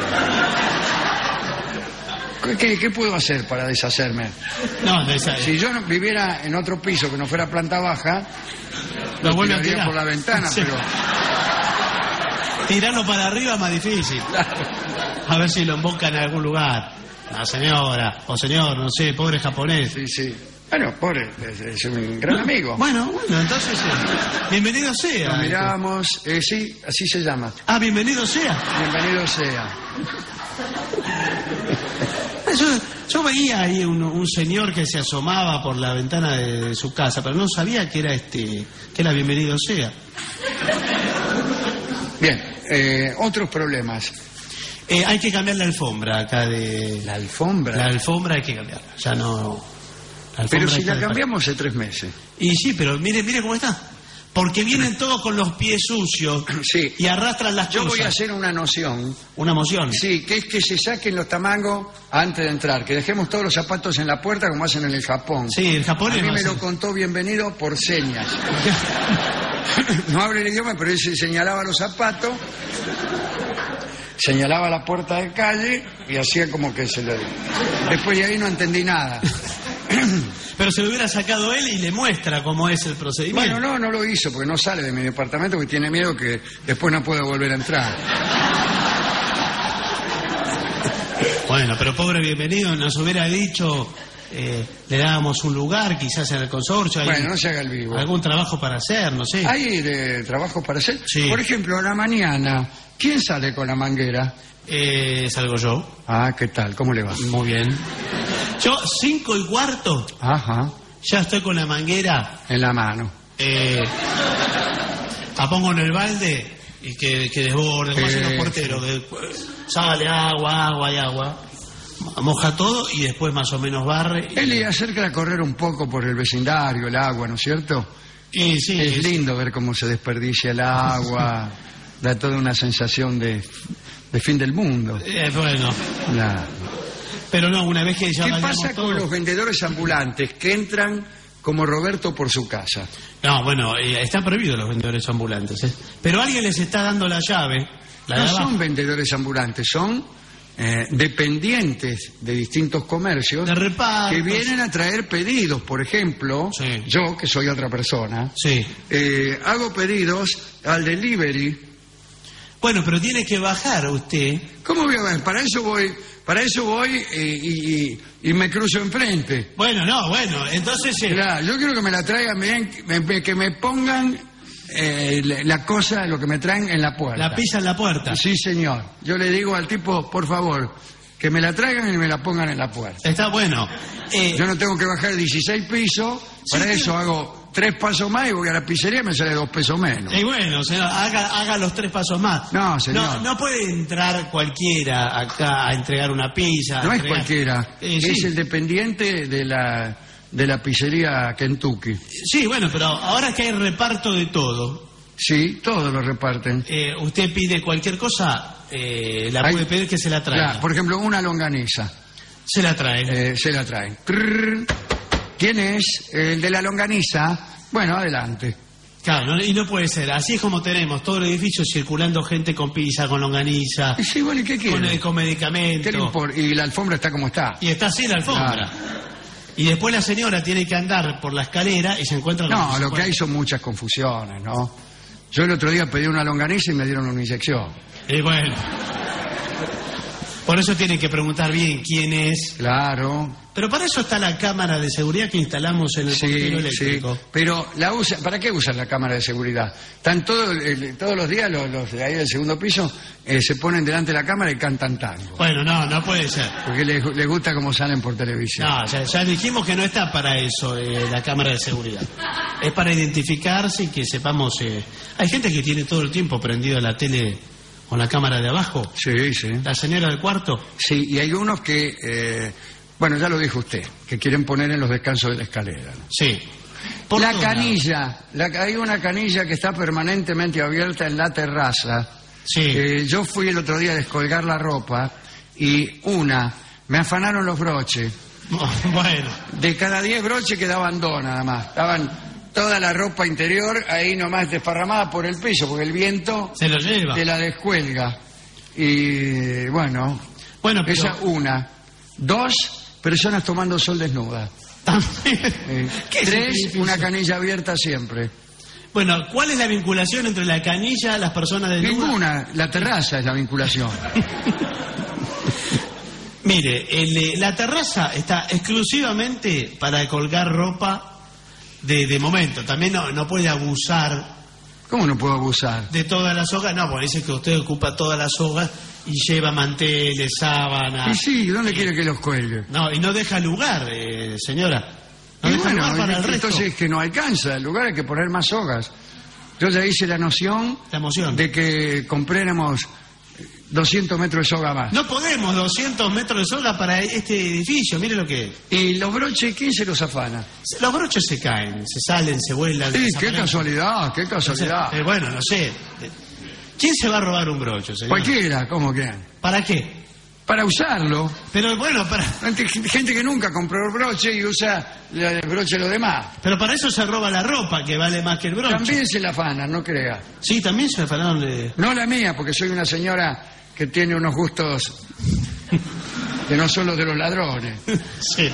¿Qué, qué, qué puedo hacer para deshacerme? No, de esa... Si yo no viviera en otro piso que no fuera planta baja, Lo lo vuelve a tiraría tirar. por la ventana, Sí. pero... Tirarlo para arriba es más difícil. A ver si lo embocan en algún lugar. La señora, o señor, no sé, pobre japonés. Sí, sí. Bueno, pobre, es, es un gran amigo. Bueno, bueno, entonces... eh, bienvenido sea. Lo miramos, eh, sí, así se llama. Ah, bienvenido sea. Bienvenido sea. Yo, yo veía ahí un, un señor que se asomaba por la ventana de, de su casa, pero no sabía que era este, que era bienvenido sea. Bien, eh, otros problemas. Eh, hay que cambiar la alfombra acá de... La alfombra. La alfombra hay que cambiarla, ya no... la Pero alfombra si está la de- cambiamos hace tres meses. Y sí, pero mire, mire cómo está. Porque vienen todos con los pies sucios Sí. y arrastran las Yo cosas. voy a hacer una noción. Una moción. Sí, que es que se saquen los tamangos antes de entrar, que dejemos todos los zapatos en la puerta como hacen en el Japón. Sí, el japonés A mí no me hace- lo contó Bienvenido por señas. No habla el idioma, pero él se señalaba los zapatos, señalaba la puerta de calle y hacía como que se lo... Después de ahí no entendí nada. Pero se lo hubiera sacado él y le muestra cómo es el procedimiento. Bueno, no, no lo hizo porque no sale de mi departamento porque tiene miedo que después no pueda volver a entrar. Bueno, pero pobre bienvenido, nos hubiera dicho, eh, le dábamos un lugar, quizás en el consorcio. hay Bueno, no se haga el vivo. algún trabajo para hacer, no sé. ¿Hay de trabajos para hacer? Sí. Por ejemplo, a la mañana, ¿quién sale con la manguera? Eh, salgo yo. Ah, ¿qué tal? ¿Cómo le va? Muy bien. Yo, cinco y cuarto, Ajá, ya estoy con la manguera, en la mano. eh, la pongo en el balde y que, que desborde, como hacen los Eh, porteros, que sale agua, agua y agua, moja todo y después más o menos barre. y- Él le acerca a correr un poco por el vecindario, el agua, ¿no es cierto? y sí, Es sí. lindo ver cómo se desperdicia el agua, da toda una sensación de, de fin del mundo. Eh, bueno, Nah. pero no, una vez que ya ¿Qué bañamos pasa todo- con los vendedores ambulantes que entran como Roberto por su casa? No, bueno, eh, están prohibidos los vendedores ambulantes, ¿eh? Pero alguien les está dando la llave, la No de abajo, son vendedores ambulantes, son eh, dependientes de distintos comercios de reparto. que vienen a traer pedidos. Por ejemplo, Sí. yo, que soy otra persona, Sí. eh, hago pedidos al delivery. Bueno, pero tiene que bajar usted. ¿Cómo voy a ver? Para eso voy, para eso voy eh, y, y- y me cruzo enfrente. Bueno, no, bueno, entonces... eh, Claro, yo quiero que me la traigan bien, me- me- que me pongan eh, la la cosa, lo que me traen en la puerta. la pisa en la puerta. Sí, señor. Yo le digo al tipo, por favor, que me la traigan y me la pongan en la puerta. Está bueno. Eh, Yo no tengo que bajar dieciséis pisos, para Sí, eso tío. hago tres pasos más y voy a la pizzería y me sale dos pesos menos. y bueno, señor, haga, haga los tres pasos más. No, señor. No, no puede entrar cualquiera acá a entregar una pizza. a No es entregar- cualquiera, Eh, es sí. el dependiente de la, de la pizzería Kentucky. Sí, bueno, pero ahora que hay reparto de todo, Sí, todos lo reparten. eh, usted pide cualquier cosa, eh, la Hay- puede pedir que se la traiga. Claro, por ejemplo, una longaniza. Se la trae. Eh, se la traen. Trrr. ¿Quién es? El de la longaniza. Bueno, adelante. Claro, no- y no puede ser. Así es como tenemos todo el edificio circulando gente con pizza, con longaniza, Sí, bueno, ¿y qué quiere? con, eh, con medicamentos. ¿Qué le importa? Y la alfombra está como está. Y está así la alfombra. Y después la señora tiene que andar por la escalera y se encuentra con... No, lo que hay son muchas confusiones, ¿no? Yo el otro día pedí una longaniza y me dieron una inyección. Y bueno... Por eso tienen que preguntar bien quién es. Claro. Pero para eso está la cámara de seguridad que instalamos en el Sí, portero eléctrico. sí. Pero la usa, ¿para qué usan la cámara de seguridad? Están todo, el- todos los días los, los de ahí del segundo piso eh, se ponen delante de la cámara y cantan tango. Bueno, no, no puede ser. Porque les, les gusta cómo salen por televisión. No, ya, ya dijimos que no está para eso eh, la cámara de seguridad. Es para identificarse y que sepamos... eh, Hay gente que tiene todo el tiempo prendido la tele con la cámara de abajo. Sí, sí. La señora del cuarto. Sí, y hay unos que, eh, bueno, ya lo dijo usted, que quieren poner en los descansos de la escalera, ¿no? Sí. Por La todos canilla, la, hay una canilla que está permanentemente abierta en la terraza. Sí. Eh, yo fui el otro día a descolgar la ropa y una, me afanaron los broches. Bueno. De cada diez broches quedaban dos nada más. Estaban toda la ropa interior ahí nomás desparramada por el piso, porque el viento Se lo lleva. te la descuelga. Y bueno, Bueno, pero... esa una. Dos, personas tomando sol desnudas. Eh, ¿Qué tres, significa? una canilla abierta siempre. Bueno, ¿cuál es la vinculación entre la canilla, las personas de Ninguna, la terraza es la vinculación. Mire, el, eh, la terraza está exclusivamente para colgar ropa de, de momento. También no, no puede abusar ¿Cómo no puedo abusar? de todas las sogas. No, porque dice que usted ocupa todas las sogas y lleva manteles, sábanas. Y sí, ¿dónde quiere que los cuelgue? No, y no deja lugar, eh, señora. No Y deja bueno, lugar para el resto. entonces es que no alcanza el lugar, hay que poner más sogas. Yo ya hice la noción La emoción. de que compráramos doscientos metros de soga más. No podemos doscientos metros de soga para este edificio, mire lo que es. ¿Y los broches quién se los afana? Los broches se caen, se salen, se vuelan. Sí, qué desaparecen. casualidad, qué casualidad. Eh, bueno, no sé. ¿Quién se va a robar un broche, señor? Cualquiera, ¿cómo que? ¿Para qué? Para usarlo. Pero bueno, para... Gente gente que nunca compró broche y usa el broche de los demás. Pero para eso se roba la ropa, que vale más que el broche. También se la afanan, no crea. Sí, también se afanaron de... No la mía, porque soy una señora que tiene unos gustos que no son los de los ladrones. Sí.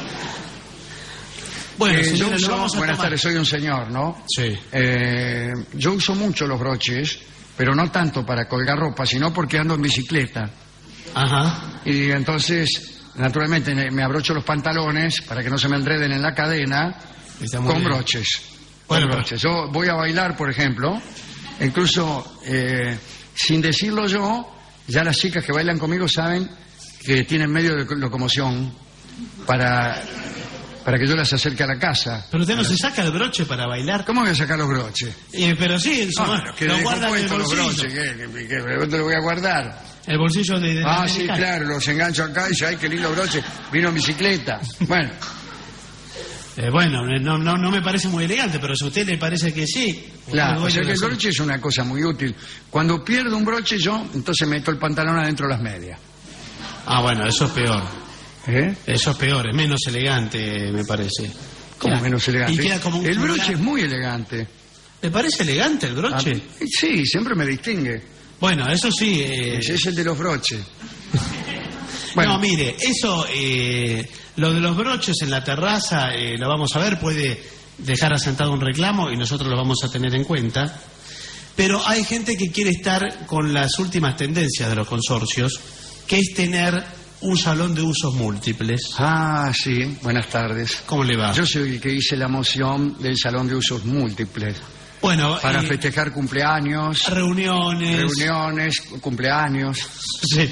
Bueno, Eh, yo señora, lo uso- vamos a buenas tomar. tardes, soy un señor, ¿no? Sí. Eh, yo uso mucho los broches, pero no tanto para colgar ropa, sino porque ando en bicicleta. Ajá. Y entonces, naturalmente, me me abrocho los pantalones para que no se me enreden en la cadena Está muy con bien. broches. Bueno, Con broches. Yo voy a bailar, por ejemplo, incluso eh, sin decirlo yo, ya las chicas que bailan conmigo saben que tienen medio de locomoción para, para que yo las acerque a la casa. Pero usted no se saca el broche para bailar. ¿Cómo voy a sacar los broches? Eh, pero sí, en su Ah, mano. pero que Lo dejo guarda en el puestos los bolsillo. broches, ¿qué, qué, qué, ¿dónde lo voy a guardar? El bolsillo de... de la Ah, sí, americana. claro, los engancho acá y dice, ay, qué lindo broche, vino en bicicleta. Bueno, Eh, bueno, no, no, no me parece muy elegante, pero si a usted le parece que sí... usted claro, es o dueño sea de que el la- broche es una cosa muy útil. Cuando pierdo un broche yo, entonces meto el pantalón adentro de las medias. Ah, bueno, eso es peor. ¿Eh? Eso es peor, es menos elegante, me parece. ¿Cómo Queda- menos elegante? Y queda como un El broche collar. es muy elegante. ¿Le parece elegante el broche? Ah, sí, siempre me distingue. Bueno, eso sí... eh, Ese es el de los broches. Bueno. No, mire, eso, eh, lo de los broches en la terraza, eh, lo vamos a ver, puede dejar asentado un reclamo y nosotros lo vamos a tener en cuenta. Pero hay gente que quiere estar con las últimas tendencias de los consorcios, que es tener un salón de usos múltiples. Ah, sí, buenas tardes. ¿Cómo le va? Yo soy el que hice la moción del salón de usos múltiples. Bueno, Para eh, festejar cumpleaños, reuniones, reuniones, cumpleaños. sí.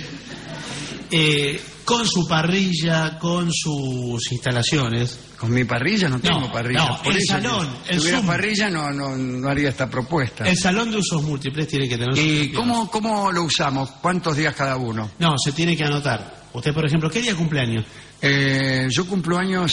Eh, con su parrilla, con sus instalaciones. Con mi parrilla no tengo No, parrilla. no, por el eso salón, que el si tuviera Zoom. parrilla no, no, no haría esta propuesta. El salón de usos múltiples tiene que tener sus ¿Y propiedades. cómo, cómo lo usamos? ¿Cuántos días cada uno? No, se tiene que anotar. Usted, por ejemplo, ¿qué día cumpleaños? Eh, yo cumplo años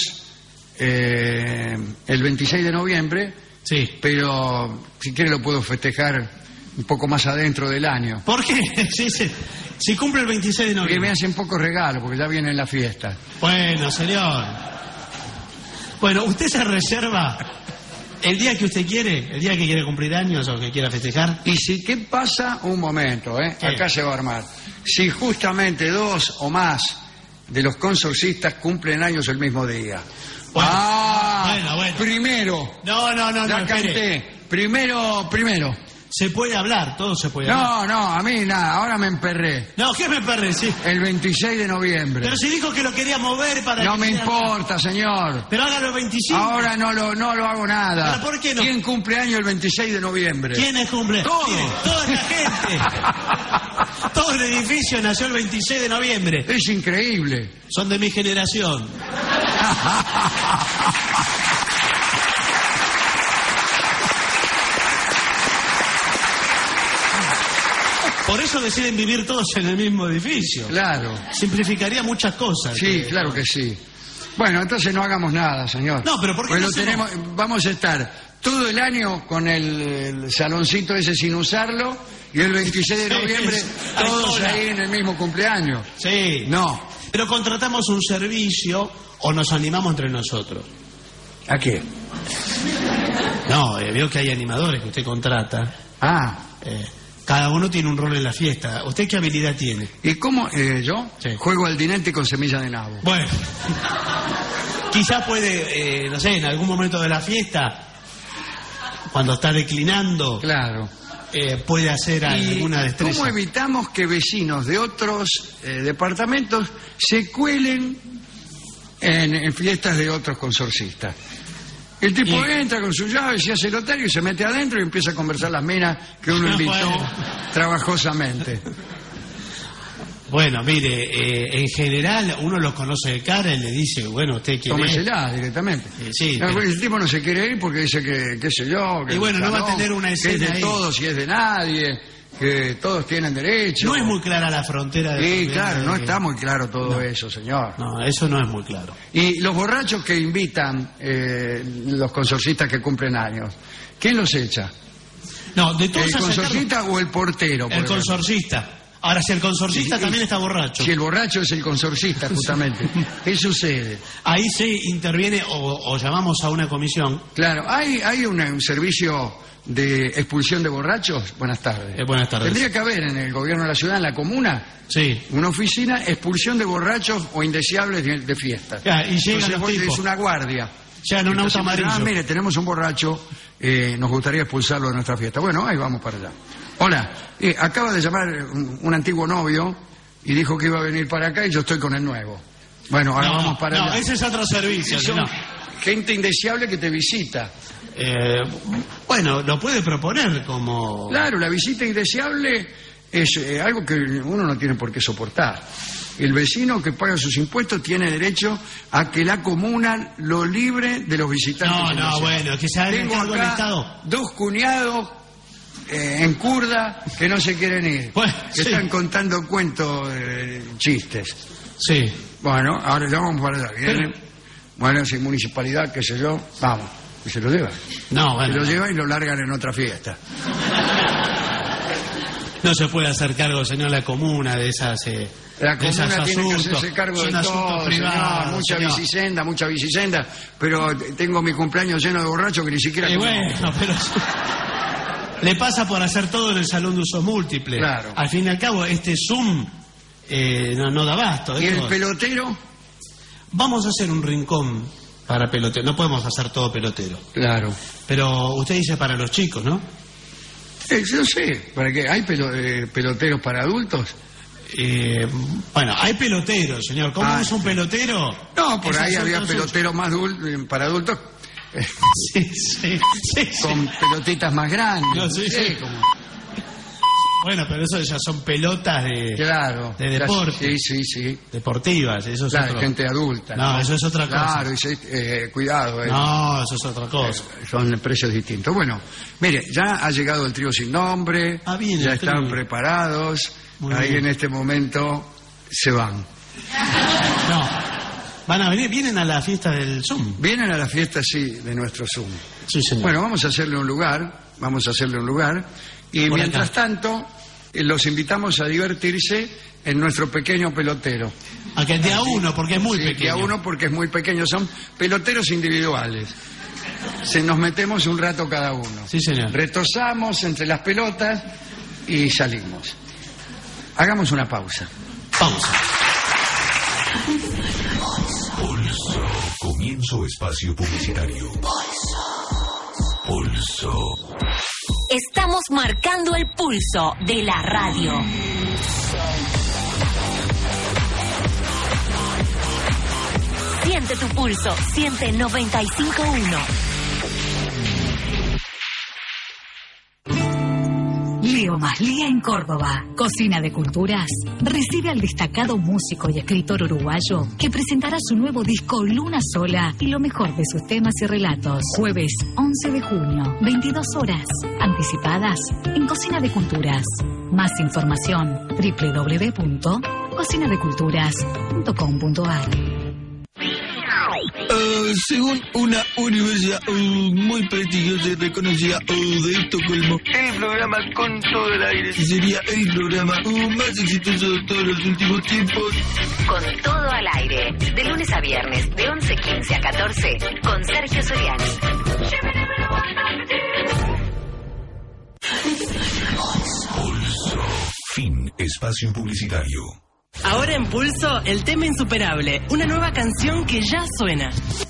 eh, el veintiséis de noviembre, Sí. pero si quiere lo puedo festejar un poco más adentro del año. ¿Por qué? Sí, sí. Si cumple el veintiséis de Porque me noviembre. hacen pocos regalos, porque ya viene la fiesta. Bueno, señor. Bueno, usted se reserva el día que usted quiere, el día que quiere cumplir años o que quiera festejar. Y si, ¿qué pasa? Un momento, ¿eh? ¿Qué? Acá se va a armar. Si justamente dos o más de los consorcistas cumplen años el mismo día. Bueno, ah, bueno, bueno. primero. No, no, no, Ya no, canté. espere. Primero, primero. Se puede hablar, todo se puede hablar. No, no, a mí nada, ahora me emperré. No, ¿qué me perre? Sí. El veintiséis de noviembre. Pero si dijo que lo quería mover para No que me sea- importa, señor. Pero hágalo el veinticinco. Ahora no lo, no lo hago nada. ¿Pero por qué no? ¿Quién cumple año el veintiséis de noviembre? ¿Quiénes cumplen? Todos. Mire, toda la gente. Todo el edificio nació el veintiséis de noviembre. Es increíble. Son de mi generación. Por eso deciden vivir todos en el mismo edificio. Claro. Simplificaría muchas cosas. Sí, claro que sí. Bueno, entonces no hagamos nada, señor. No, pero ¿por qué Pues no lo hacemos? tenemos, vamos a estar todo el año con el, el saloncito ese sin usarlo y el veintiséis de Sí, noviembre hay todos cola. ahí en el mismo cumpleaños. Sí. No. Pero contratamos un servicio o nos animamos entre nosotros. ¿A qué? No, eh, veo que hay animadores que usted contrata. Ah. Eh, cada uno tiene un rol en la fiesta. ¿Usted qué habilidad tiene? ¿Y cómo? Eh, ¿Yo? Sí. Juego al dinente con semilla de nabo. Bueno, quizá puede, eh, no sé, en algún momento de la fiesta, cuando está declinando, Claro. eh, puede hacer ¿Y alguna destreza. cómo evitamos que vecinos de otros eh, departamentos se cuelen en, en fiestas de otros consorcistas? El tipo Y- entra con su llave, se hace notario y se mete adentro y empieza a conversar las minas que uno invitó Bueno. trabajosamente. Bueno, mire, eh, en general uno los conoce de cara y le dice, bueno, ¿usted quién es? Tómesela directamente. Eh, sí, No, pero- el tipo no se quiere ir porque dice que, qué sé yo, que Y bueno, no va a calón, tener una que es escena de ahí. todos y es de nadie, que todos tienen derecho. No es muy clara la frontera de... Sí, propiedad claro, no de- está muy claro todo No. eso, señor. No, eso no es muy claro. Y los borrachos que invitan eh, los consorcistas que cumplen años, ¿quién los echa? No, de todos ¿El a sacarlo- consorcista o el portero? por El ejemplo? consorcista. Ahora, si el consorcista Y- también está borracho, Si el borracho es el consorcista, justamente. ¿Qué sucede? ahí se interviene o, o llamamos a una comisión. Claro, hay, hay una- un servicio de expulsión de borrachos. Buenas tardes. Eh, buenas tardes. Tendría que haber en el gobierno de la ciudad, en la comuna, Sí. una oficina expulsión de borrachos o indeseables de, de fiestas. Ya, y llegan Entonces los vos tipos. es una guardia. Llegan en un auto Entonces, amarillo. ah, mire, tenemos un borracho, eh, nos gustaría expulsarlo de nuestra fiesta. Bueno, ahí vamos para allá. Hola, eh, acaba de llamar un, un antiguo novio y dijo que iba a venir para acá y yo estoy con el nuevo. Bueno, ahora No, vamos para no, allá. ese es otro servicio. Son no. gente indeseable que te visita. Eh, bueno, lo puede proponer como... Claro, la visita indeseable es eh, algo que uno no tiene por qué soportar. El vecino que paga sus impuestos tiene derecho a que la comuna lo libre de los visitantes. No, no, indeseables. bueno, que se haga Tengo cargo del acá Estado. dos cuñados eh, en kurda que no se quieren ir. Bueno, que sí. están contando cuentos, eh, chistes. Sí. Bueno, ahora ya vamos para allá. Vienen. Bueno, si municipalidad, qué sé yo, vamos. Y se lo llevan. No, Se bueno. lo llevan y lo largan en otra fiesta. No se puede hacer cargo, señor, la comuna de esas... eh, La de esos comuna tiene que asuntos. hacerse cargo Son de asuntos todo, privados, señor. Mucha señor. bicisenda, mucha bicisenda. Pero tengo mi cumpleaños lleno de borrachos que ni siquiera... Y conozco. bueno, pero... Le pasa por hacer todo en el salón de uso múltiple. Claro. Al fin y al cabo, este Zoom eh, no, no da abasto. ¿Y esto- el pelotero? Vamos a hacer un rincón para pelotero. No podemos hacer todo pelotero. Claro. Pero usted dice para los chicos, ¿no? Eh, yo sé, ¿para qué? ¿Hay pelo- eh, peloteros para adultos? Eh, bueno, hay peloteros, señor. ¿Cómo Ah, es un sí. pelotero? No, por Es ahí había asunto suyo. peloteros más adul- eh, para adultos eh, Sí, sí, sí, sí. con pelotitas más grandes. No, sí, sí. como- Bueno, pero eso ya son pelotas de, Claro. de deporte. Sí, sí, sí. deportivas. Eso es Claro, otro- gente adulta. No, eso es otra cosa. Claro, dice, eh, cuidado. eh. No, eso es otra cosa. Son precios distintos. Bueno, mire, ya ha llegado el trío sin nombre, Ah, bien, ya el están trío. preparados, Muy ahí bien. en este momento se van. No. Van a venir, vienen a la fiesta del Zoom. Vienen a la fiesta, sí, de nuestro Zoom. Sí, señor. Bueno, vamos a hacerle un lugar, vamos a hacerle un lugar, y Por mientras acá. tanto, eh, los invitamos a divertirse en nuestro pequeño pelotero. A que de a uno, porque es muy Sí, pequeño. que a uno porque es muy pequeño, son peloteros individuales. Se nos metemos un rato cada uno. Sí, señor. Retosamos entre las pelotas y salimos. Hagamos una pausa. Vamos. Pulso Comienzo espacio publicitario. Pulso. Pulso. Estamos marcando el pulso de la radio. Siente tu pulso, siente noventa y cinco punto uno. Leo Maslía en Córdoba. Cocina de Culturas. Recibe al destacado músico y escritor uruguayo que presentará su nuevo disco Luna Sola y lo mejor de sus temas y relatos. Jueves once de junio, veintidós horas. Anticipadas en Cocina de Culturas. Más información doble u doble u doble u punto cocina de culturas punto com punto a r. Uh, según una universidad uh, muy prestigiosa y reconocida uh, de Estocolmo, el programa Con Todo el Aire sería el programa uh, más exitoso de todos los últimos tiempos. Con Todo al Aire, de lunes a viernes, de once quince a catorce, con Sergio Soriani. Pulso. Fin. Espacio publicitario. Ahora en Pulso, el tema insuperable, una nueva canción que ya suena.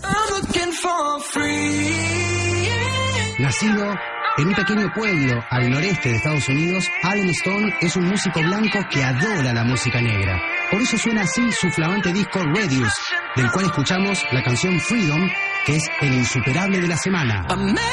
Nacido en un pequeño pueblo al noreste de Estados Unidos, Allen Stone es un músico blanco que adora la música negra. Por eso suena así su flamante disco Radius, del cual escuchamos la canción Freedom, que es el insuperable de la semana.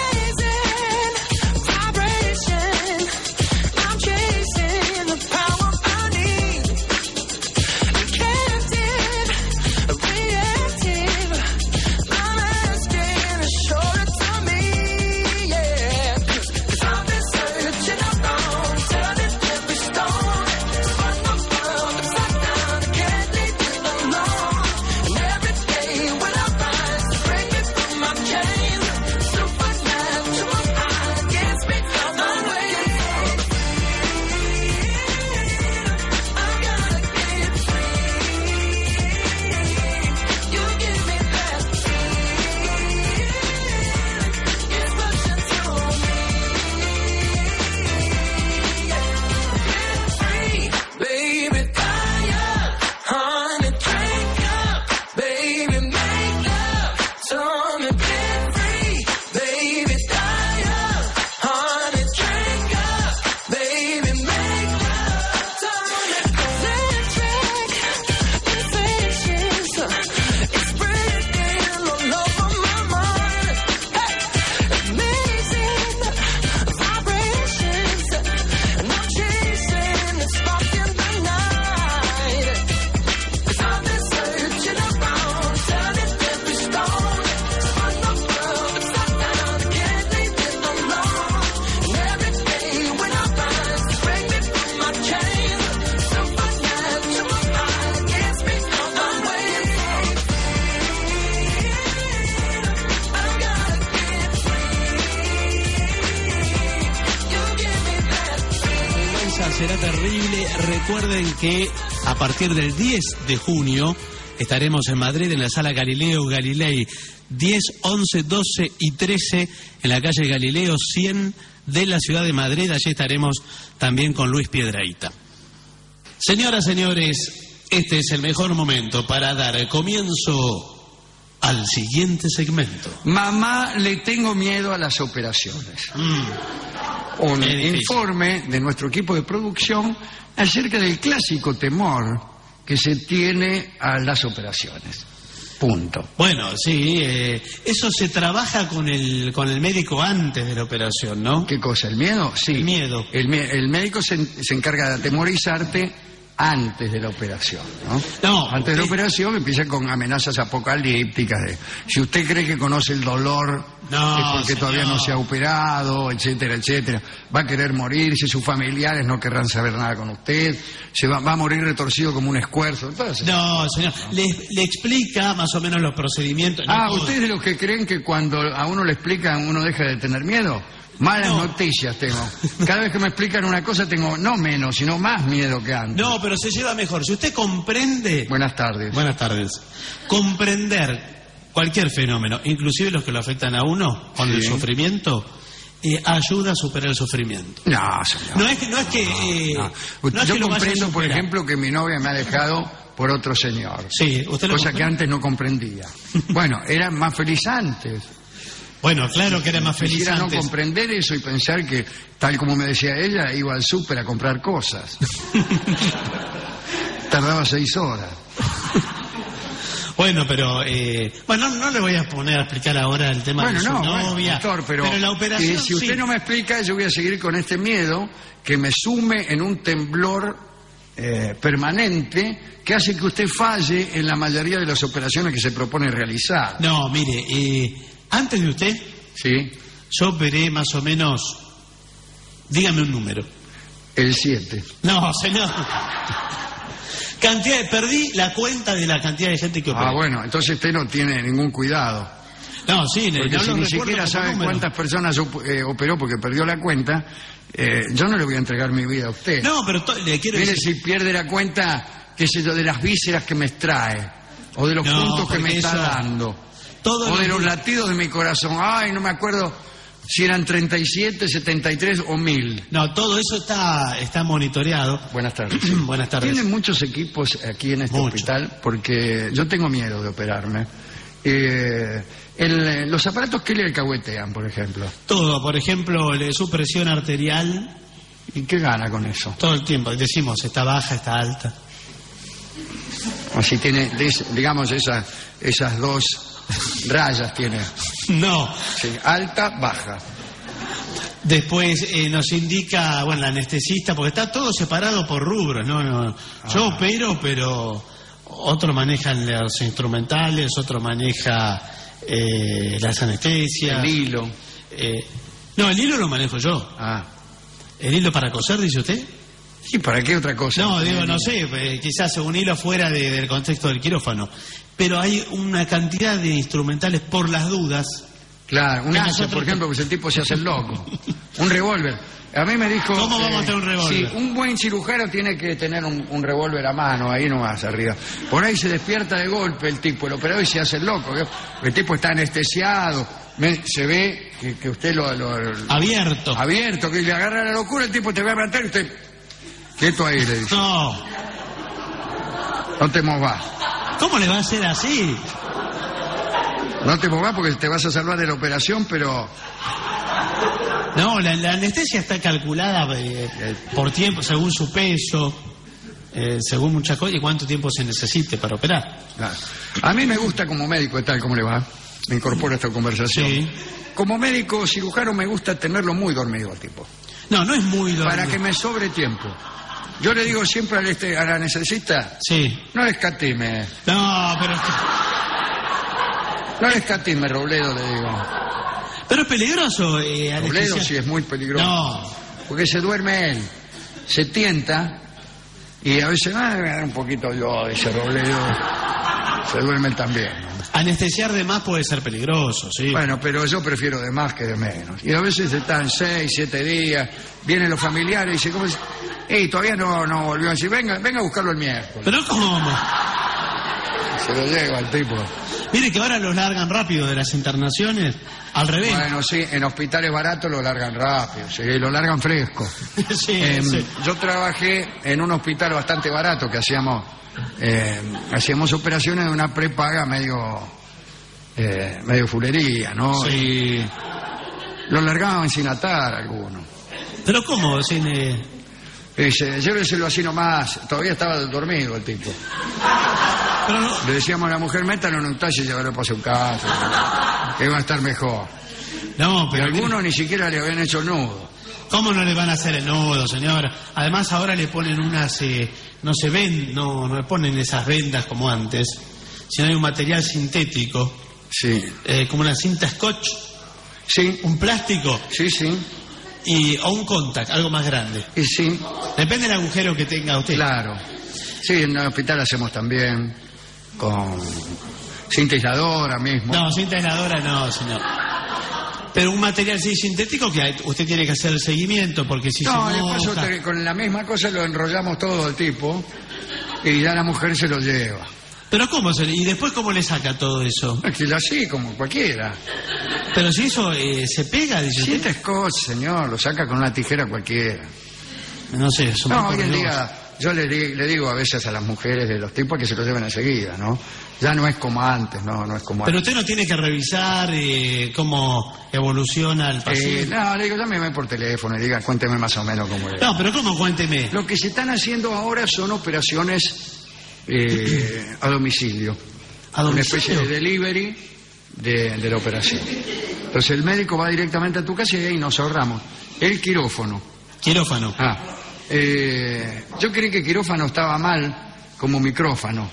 Será terrible. Recuerden que a partir del diez de junio estaremos en Madrid en la sala Galileo Galilei, diez, once, doce y trece en la calle Galileo cien de la ciudad de Madrid. Allí estaremos también con Luis Piedrahita. Señoras, señores, este es el mejor momento para dar comienzo al siguiente segmento. Mamá, le tengo miedo a las operaciones. Mm. Un informe de nuestro equipo de producción acerca del clásico temor que se tiene a las operaciones. Punto. Bueno, sí, eh, eso se trabaja con el con el médico antes de la operación, ¿no? ¿Qué cosa? ¿El miedo? Sí. El miedo. El, el médico se, se encarga de atemorizarte antes de la operación, ¿no? No, antes usted... de la operación empieza con amenazas apocalípticas de si usted cree que conoce el dolor no, es porque señor. todavía no se ha operado, etcétera, etcétera. Va a querer morirse, sus familiares no querrán saber nada con usted, se va, va a morir retorcido como un escuerzo. Entonces, no, señor, ¿no? Le, le explica más o menos los procedimientos. Ah, no, ¿ustedes de los que creen que cuando a uno le explican uno deja de tener miedo? Malas no. noticias tengo. Cada vez que me explican una cosa tengo no menos, sino más miedo que antes. No, pero se lleva mejor. Si usted comprende... Buenas tardes. Buenas tardes. Comprender cualquier fenómeno, inclusive los que lo afectan a uno con sí. el sufrimiento, eh, ayuda a superar el sufrimiento. No, señor. No es que... No es que, eh, no. No es Yo que lo comprendo, por ejemplo, que mi novia me ha dejado por otro señor. Sí, usted lo Cosa comprende. que antes no comprendía. Bueno, era más feliz antes. Bueno, claro que era más feliz Quisiera antes. no comprender eso y pensar que, tal como me decía ella, iba al súper a comprar cosas. Tardaba seis horas. Bueno, pero eh, bueno, no, no le voy a poner a explicar ahora el tema Bueno, de su no, bueno, novia, doctor, pero, la operación eh, si usted sí. no me explica, yo voy a seguir con este miedo que me sume en un temblor eh, permanente que hace que usted falle en la mayoría de las operaciones que se propone realizar. No, mire, eh, antes de usted, Sí, yo operé más o menos, dígame un número. el siete. No, señor. Cantidad de, perdí la cuenta de la cantidad de gente que operé. Ah, bueno, entonces usted no tiene ningún cuidado. No, sí, Porque no si lo ni recuerdo siquiera por sabe número. cuántas personas op- eh, operó porque perdió la cuenta, eh, yo no le voy a entregar mi vida a usted. No, pero to- le quiero Mire, decir... si pierde la cuenta, qué sé yo, de las vísceras que me extrae, o de los No, puntos que me porque está eso- dando, Todos o de los- los latidos de mi corazón. Ay, no me acuerdo si eran treinta y siete, setenta y tres o mil. No, todo eso está, está monitoreado. Buenas tardes. Buenas tardes. Tienen muchos equipos aquí en este Mucho. hospital porque yo tengo miedo de operarme. Eh, el- los aparatos que le alcahuetean, por ejemplo. Todo, por ejemplo, le- su presión arterial, ¿Y qué gana con eso? todo el tiempo. Decimos, está baja, está alta. O si tiene, des- digamos, esas, esas dos rayas tiene. No. Sí, alta, baja. Después eh, nos indica, bueno, la anestesista, porque está todo separado por rubros, ¿no? no. Yo Ah. opero, pero otro maneja los instrumentales, otro maneja eh, las anestesias. El hilo. Eh, no, el hilo lo manejo yo. Ah. ¿El hilo para coser, dice usted? ¿Y para qué otra cosa? No, digo, no sé, eh, quizás un hilo fuera de- del contexto del quirófano. Pero hay una cantidad de instrumentales por las dudas. Claro, un Que hacha, nosotros- por ejemplo, pues el tipo se hace el loco. Un revólver. A mí me dijo... ¿Cómo vamos a tener un revólver? Sí, un buen cirujano tiene que tener un, un revólver a mano, ahí nomás arriba. Por ahí se despierta de golpe el tipo, el operador, y se hace el loco. ¿vio? El tipo está anestesiado, me- se ve que, que usted lo, lo- Abierto. Abierto, que le agarra la locura, el tipo te va a matar y usted... Quieto ahí, le dice. No. No te movas. ¿Cómo le va a hacer así? No te movas porque te vas a salvar de la operación, pero... No, la, la anestesia está calculada eh, por tiempo, según su peso, eh, según muchas cosas y cuánto tiempo se necesite para operar. Claro. A mí me gusta como médico, ¿qué tal? ¿Cómo le va? Me incorporo a esta conversación. Sí. Como médico cirujano me gusta tenerlo muy dormido al tipo. No, no es muy dormido. Para que me sobre tiempo. Yo le digo siempre al, este, a la anestesista, Sí. no le escatime, No, pero, no le escatime, Robledo, le digo. pero es peligroso. Eh, Robledo anestesia- sí es muy peligroso. No. Porque se duerme él, se tienta y a veces, ah, voy a dar un poquito yo, dice Robledo. Se duerme él también. ¿no? Anestesiar de más puede ser peligroso, sí. Bueno, pero yo prefiero de más que de menos. Y a veces están seis, siete días, vienen los familiares y dicen, ¿cómo es? Ey, todavía no, no volvió a decir, venga, venga a buscarlo el miércoles. Pero ¿cómo? Se lo lleva al tipo. Mire que ahora los largan rápido de las internaciones, al revés. Bueno, sí, en hospitales baratos lo largan rápido, sí, lo largan fresco. Sí, Em, sí. Yo trabajé en un hospital bastante barato que hacíamos, eh, hacíamos operaciones de una prepaga medio, eh, medio fulería, ¿no? Sí. Y lo largaban sin atar algunos. Pero ¿cómo? Sin, eh, Dice, lléveselo así nomás. Todavía estaba dormido el tipo. pero no- Le decíamos a la mujer, métalo en un talle y llévalo para su casa. Que va a estar mejor. no, Y pero algunos ni siquiera le habían hecho nudo. ¿cómo no le van a hacer el nudo, señora? Además ahora le ponen unas, eh, no se ven, no, no le ponen esas vendas como antes, sino hay un material sintético, Sí. eh, como una cinta scotch, Sí, un plástico sí, sí. y o un contact, algo más grande. Y sí, Depende del agujero que tenga usted. claro. Sí, en el hospital hacemos también con cinta aisladora mismo. No, cinta aisladora no, señor. Pero un material sí sintético que hay- usted tiene que hacer el seguimiento porque si No, se le paso moja... te- con la misma cosa lo enrollamos todo el tipo y ya la mujer se lo lleva. Pero ¿cómo? se- ¿Y después cómo le saca todo eso? Es que así, como cualquiera. Pero si eso eh, se pega, dice usted. Cinta scotch, señor, lo saca con una tijera cualquiera. No sé, es un No, poco hoy en riesgoso. día yo le, di- le digo a veces a las mujeres de los tipos que se lo lleven enseguida, ¿no? Ya no es como antes, no, no es como Pero antes. usted no tiene que revisar eh, cómo evoluciona el Eh, paciente. no, le digo, llámeme por teléfono y diga, cuénteme más o menos cómo es. No, pero ¿cómo? Cuénteme. Lo que se están haciendo ahora son operaciones eh, a domicilio. ¿A Una domicilio? especie de delivery de, de la operación. Entonces el médico va directamente a tu casa y ahí nos ahorramos. El quirófano. Quirófano. Ah, eh, yo creí que quirófano estaba mal como micrófano.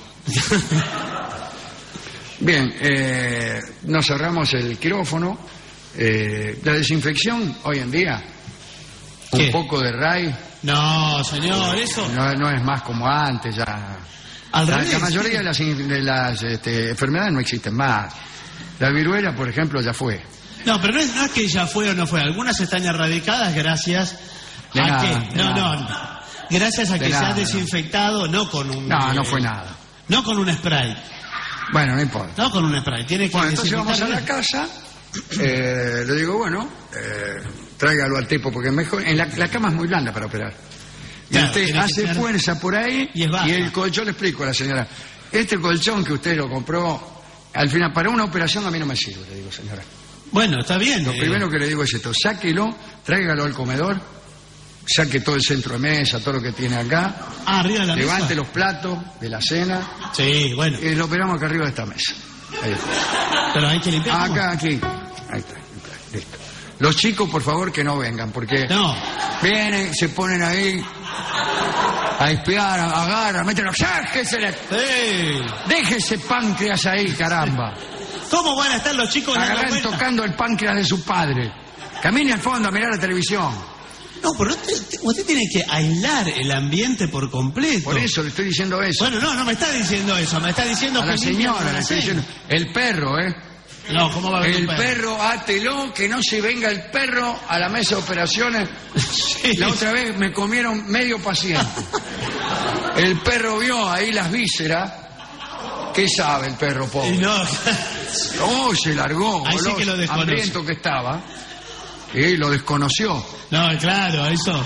Bien, eh, nos cerramos el quirófano. Eh, la desinfección hoy en día, un ¿Qué? poco de ray. No, señor, eso. No, no es más como antes ya. Al la, revés. la mayoría de las, in- de las este, enfermedades no existen más. La viruela, por ejemplo, ya fue. No, pero no es, no es que ya fue o no fue. Algunas están erradicadas gracias De a nada, que. de No, nada. no, no. Gracias a De que se nada, ha no. desinfectado, no con un. No, no eh, fue nada. No con un spray. Bueno, no importa. No con un spray. Tiene que Bueno, entonces vamos a la desinfectar casa. eh, le digo, bueno, eh, tráigalo al tipo porque es mejor. En la, la cama es muy blanda para operar. Y Claro, usted tiene que hace ser- fuerza por ahí y es baja. el colchón, le explico a la señora. Este colchón que usted lo compró, al final, para una operación a mí no me sirve, le digo, señora. bien. Bueno, está bien. Lo eh, primero que le digo es esto, sáquelo, tráigalo al comedor, saque todo el centro de mesa, todo lo que tiene acá, Ah, arriba de la levante mesa. los platos de la cena Sí, bueno. y lo operamos acá arriba de esta mesa. Ahí está. Pero hay que limpiar. ¿cómo? Acá, aquí. Ahí está, listo. Los chicos, por favor, que no vengan, porque No. vienen, se ponen ahí a espiar, a- agarran, meten los... ¡Sáquesele! Sí. Déjese páncreas ahí, caramba. ¿Cómo van a estar los chicos dando Agarran vueltas? tocando el páncreas de su padre. Camine al fondo a mirar la televisión. No, pero usted, usted tiene que aislar el ambiente por completo. Por eso le estoy diciendo eso. Bueno, no, no me está diciendo eso, me está diciendo a la que limpie señora la le estoy alacena. diciendo. El perro, ¿eh? No, ¿cómo va a haber El un perro, átelo, que no se venga el perro a la mesa de operaciones. Sí. La otra vez me comieron medio paciente. El perro vio ahí las vísceras. ¿Qué sabe el perro pobre? Y no, Oh, se largó, Ahí sí goloso, que lo desconoce. hambriento que estaba. Y lo desconoció. no, claro, eso.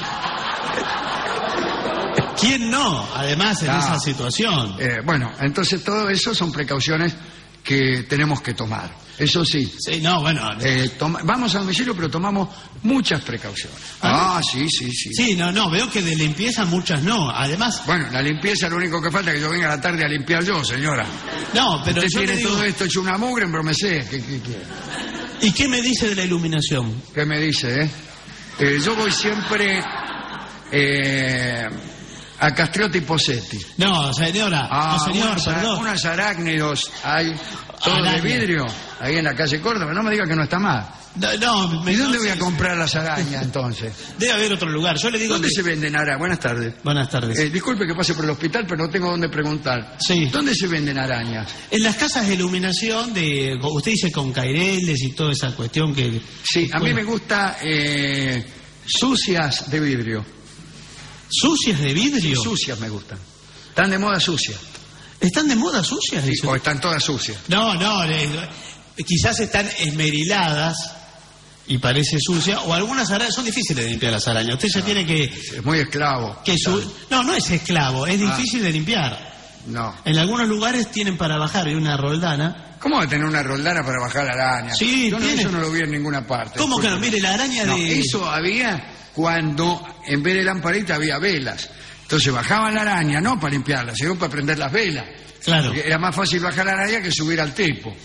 ¿Quién no? Además, en Ah. esa situación. Eh, bueno, entonces todo eso son precauciones que tenemos que tomar. Eso sí. Sí, no, bueno. Eh, toma- vamos a domicilio, pero tomamos muchas precauciones. Ah, Ah, sí, sí, sí. Sí, no, no, veo que de limpieza muchas no. Además, Bueno, la limpieza, lo único que falta es que yo venga a la tarde a limpiar yo, señora. no, pero Usted yo le tiene digo, todo esto hecho una mugre, pero me sé. ¿Qué, qué, qué? ¿y qué me dice de la iluminación? ¿Qué me dice, eh? Eh, yo voy siempre eh, a Castriotti Posetti. No, señora, Ah, no, señor, unos, perdón. unos arácnidos hay, todo de Arañas. vidrio, ahí en la calle Córdoba. No me diga que no está mal. No, no, me- ¿Y dónde no voy sé. a comprar las arañas entonces? Debe haber otro lugar. Yo le digo ¿Dónde que- se venden arañas? Buenas tardes. Buenas tardes. Eh, disculpe que pase por el hospital, pero no tengo dónde preguntar. Sí. ¿Dónde se venden arañas? En las casas de iluminación, de usted dice con caireles y toda esa cuestión que... Sí, a mí Bueno. me gusta eh, sucias de vidrio. ¿Sucias de vidrio? Sucias me gustan. Están de moda sucias. ¿Están de moda sucias? Sí, dice? o están todas sucias. No, no, le- quizás están esmeriladas y parece sucia, o algunas arañas, son difíciles de limpiar las arañas. Usted se tiene que... Es muy esclavo. que su- no, no es esclavo, es Ah. difícil de limpiar. No. En algunos lugares tienen para bajar y una roldana. ¿Cómo va a tener una roldana para bajar la araña? Sí, Yo no, tiene. eso no lo vi en ninguna parte. ¿Cómo que no? Disculpe. Mire, la araña No, de... eso había cuando en vez de lamparita había velas. Entonces bajaban la araña, no para limpiarla, sino para prender las velas. Claro. Porque era más fácil bajar la araña que subir al tipo.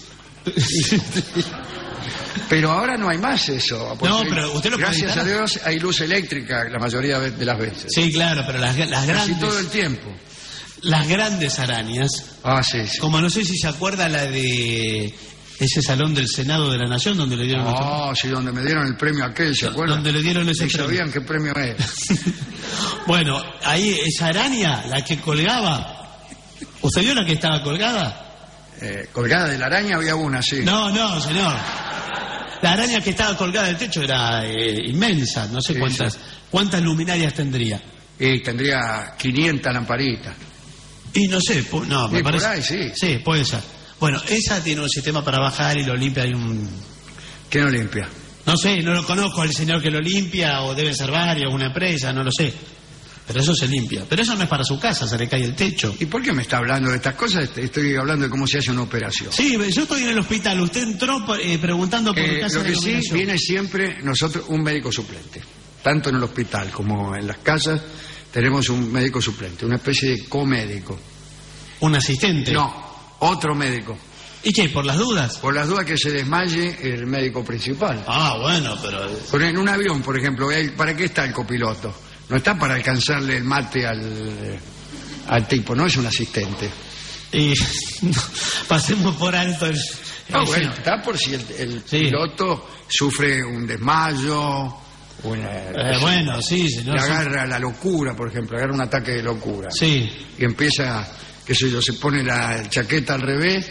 Pero ahora no hay más eso. porque No, pero usted lo puede gracias evitar. a Dios hay luz eléctrica la mayoría de las veces. Sí, claro, pero las, las Casi grandes... todo el tiempo. Las grandes arañas, Ah, sí, sí. como no sé si se acuerda la de ese salón del Senado de la Nación donde le dieron nuestro- Oh, sí, donde me dieron el premio aquel, ¿se acuerdan? donde le dieron ese Ni premio. sabían qué premio era. Bueno, ahí esa araña, la que colgaba, ¿usted vio la que estaba colgada? Eh, colgada de la araña había una, sí. No, no, señor. La araña que estaba colgada del techo era eh, inmensa, no sé Sí, cuántas sí. cuántas luminarias tendría. Y tendría quinientas lamparitas. Y no sé, pu- no, me Sí, por parece. ahí, sí. Sí, puede ser. Bueno, esa tiene un sistema para bajar y lo limpia, hay un... ¿Qué no limpia? No sé, no lo conozco al señor que lo limpia, o debe ser varios, una empresa, no lo sé. Pero eso se limpia. Pero eso no es para su casa, se le cae el techo. ¿Y por qué me está hablando de estas cosas? Estoy hablando de cómo se hace una operación. Sí, yo estoy en el hospital. Usted entró eh, preguntando por Eh, casa lo de que sí, operación. viene siempre nosotros un médico suplente. Tanto en el hospital como en las casas tenemos un médico suplente, una especie de comédico. ¿Un asistente? No, otro médico. ¿Y qué? ¿Por las dudas? Por las dudas que se desmaye el médico principal. Ah, bueno, pero... Pero en un avión, por ejemplo, ¿para qué está el copiloto? No está para alcanzarle el mate al, al tipo, no es un asistente. Y no, pasemos por alto el... No, el- bueno, está por si el, el Sí. piloto sufre un desmayo, una, Eh, bueno, sí, señor. le sí. agarra la locura, por ejemplo, agarra un ataque de locura. Sí. Y empieza, qué sé yo, se pone la chaqueta al revés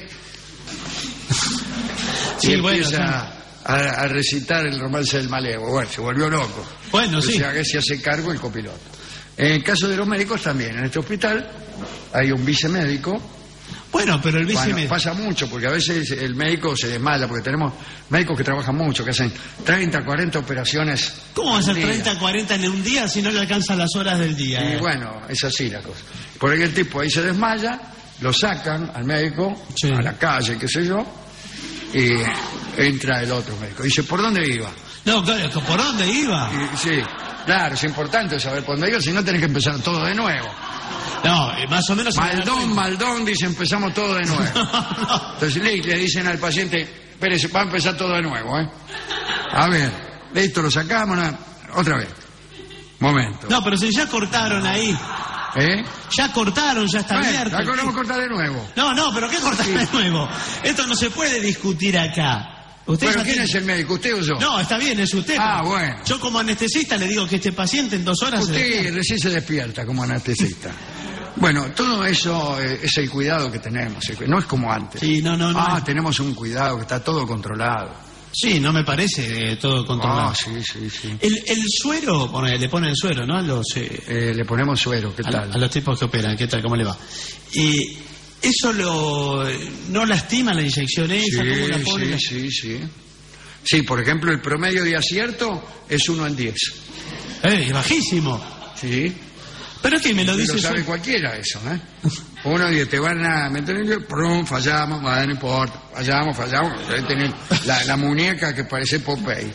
Sí, y bueno, empieza a, a recitar el romance del malevo. Bueno, se volvió loco. Bueno, sí. O sea, que se hace cargo el copiloto. En el caso de los médicos también, en este hospital hay un vicemédico. Bueno, pero el Bueno, vicemédico... pasa mucho, porque a veces el médico se desmaya, porque tenemos médicos que trabajan mucho, que hacen treinta, cuarenta operaciones. ¿Cómo va a ser al día. treinta, cuarenta en un día si no le alcanzan las horas del día? Y eh? bueno, es así la cosa. Por ahí el tipo ahí se desmaya, lo sacan al médico, Sí. a la calle, qué sé yo, y entra el otro médico. Dice, ¿por dónde iba? No, claro, ¿por dónde iba? Y, sí, claro, es importante saber por dónde iba, si no tenés que empezar todo de nuevo. No, eh, más o menos... se me da Maldón, cuenta. Maldón, dice, empezamos todo de nuevo. Entonces le, le dicen al paciente, espérese, va a empezar todo de nuevo, ¿eh? A ver, listo, lo sacamos, ¿no? Otra vez. Momento. No, pero si ya cortaron ahí. ¿Eh? Ya cortaron, ya está Bueno, abierto. acá vamos a cortar de nuevo. No, no, pero ¿qué cortar de nuevo? Esto no se puede discutir acá. Usted Pero ya ¿quién tiene- es el médico, usted o yo? No, está bien, es usted. Ah, pero bueno. Yo como anestesista le digo que este paciente en dos horas... se Usted despierta. recién se despierta como anestesista. Bueno, todo eso eh, es el cuidado que tenemos. el- No es como antes. Sí, no, no, no. Ah, tenemos un cuidado que está todo controlado. Sí, no me parece eh, todo controlado. Ah, sí, sí, sí. El, el suero, bueno, le ponen el suero, ¿no? A los, eh, Eh, le ponemos suero, ¿qué a, tal? a los tipos que operan, ¿qué tal? ¿Cómo le va? Y eso lo no lastima la inyección esa, Sí, como la ponen. sí, sí, sí. Sí, por ejemplo, el promedio de acierto es uno en diez. Eh, es bajísimo. Sí. Pero es que me lo Y dice lo sabe su- cualquiera eso, ¿eh? Uno dice, te van a meter en el... Prum, fallamos, bueno, no importa. Fallamos, fallamos. Ahí tenés la, la muñeca que parece Popeye.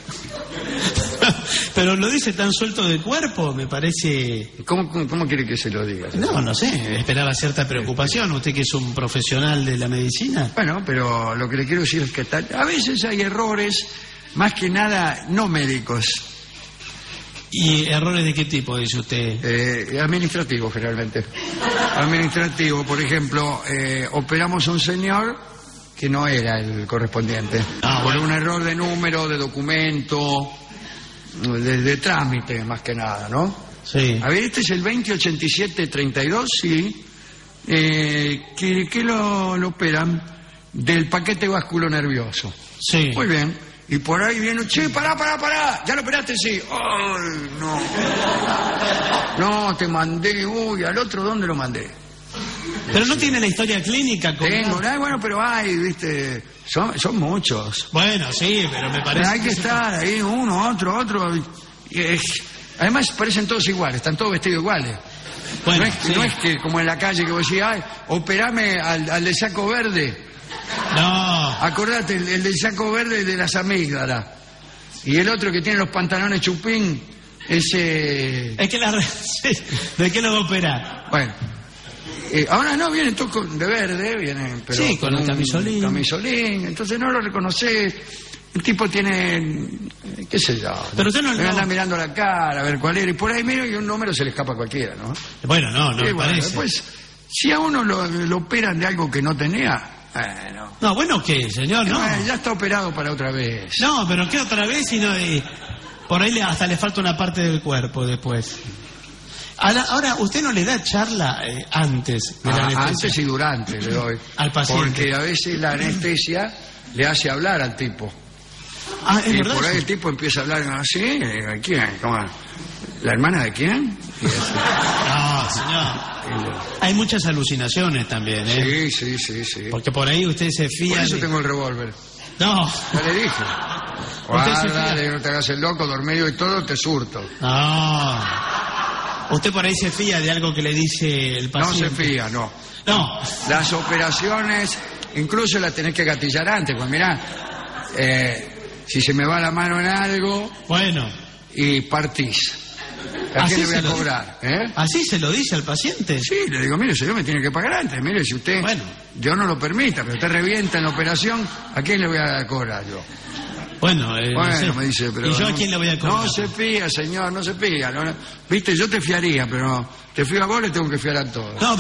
Pero lo dice tan suelto de cuerpo, me parece... ¿Cómo, cómo, cómo quiere que se lo diga? No, no sé, esperaba cierta preocupación. Usted que es un profesional de la medicina. Bueno, pero lo que le quiero decir es que tal- a veces hay errores, más que nada, no médicos, ¿Y errores de qué tipo, dice usted? eh, administrativos generalmente. Administrativo, por ejemplo, eh, operamos a un señor que no era el correspondiente. Ah, por bueno. un error de número, de documento, de, de trámite, más que nada, ¿no? Sí. A ver, este es el veinte ochenta y siete treinta y dos, sí. Eh, ¿Qué, qué lo, lo operan? Del paquete vasculonervioso. Sí. Muy bien. Y por ahí viene, che, pará, pará, pará. ¿Ya lo operaste? Sí. Ay, no. No, te mandé, uy, al otro, ¿dónde lo mandé? Pero no tiene la historia clínica con... Tengo, ay, bueno, pero hay, viste, son, son muchos. Bueno, sí, pero me Pero parece... hay que estar ahí, uno, otro, otro. y es- además parecen todos iguales, están todos vestidos iguales. Bueno, no, es, sí. no es que como en la calle que vos decís, ay, operame al, al de saco verde. No, Acordate, el, el del saco verde de las amígdalas. Y el otro que tiene los pantalones chupín, ese... es que la... ¿De qué lo va a operar? Bueno. Eh, ahora no, vienen todos con- de verde, vienen, pero Sí, con el un camisolín. camisolín, entonces no lo reconoces. El tipo tiene, eh, qué sé yo. Pero usted no- Le no- anda mirando la cara, a ver cuál era, y por ahí miro y un número se le escapa a cualquiera, ¿no? Bueno, no, no Y me bueno, parece. después, si a uno lo, lo operan de algo que no tenía, bueno, No, bueno, ¿qué, señor? No. bueno, ya está operado para otra vez. No, pero ¿qué otra vez? Si no, eh, por ahí le- hasta le falta una parte del cuerpo después. A la- ahora, ¿usted no le da charla eh, antes de la Ah, anestesia? antes y durante le doy. Al paciente. Porque a veces la anestesia le hace hablar al tipo. Ah, es Y verdad. por ahí eso? el tipo empieza a hablar así, ¿a quién? ¿Cómo? ¿La hermana de quién? Y así. No, señor. Hay muchas alucinaciones también, ¿eh? Sí, sí, sí, sí. Porque por ahí usted se Por fía... eso de- tengo el revólver. No, Ya le dije. Usted se Guarda, fía- no te hagas el loco, dormido y todo, te surto. no. Usted por ahí se fía de algo que le dice el paciente. No se fía, no. No. Las operaciones, incluso las tenés que gatillar antes, pues mirá, eh, si se me va la mano en algo... Bueno. Y partís. ¿A quién le voy a cobrar? ¿Eh? ¿Así se lo dice al paciente? Sí, le digo, mire, señor, me tiene que pagar antes. Mire, si usted... Bueno. Yo no lo permita, pero usted revienta en la operación, ¿a quién le voy a cobrar yo? Bueno, eh, bueno no sé. me dice, pero... ¿Y yo no, a quién le voy a cobrar? No se fía, señor, no se fía. No, no. Viste, yo te fiaría, pero te fío a vos, le tengo que fiar a todos. No,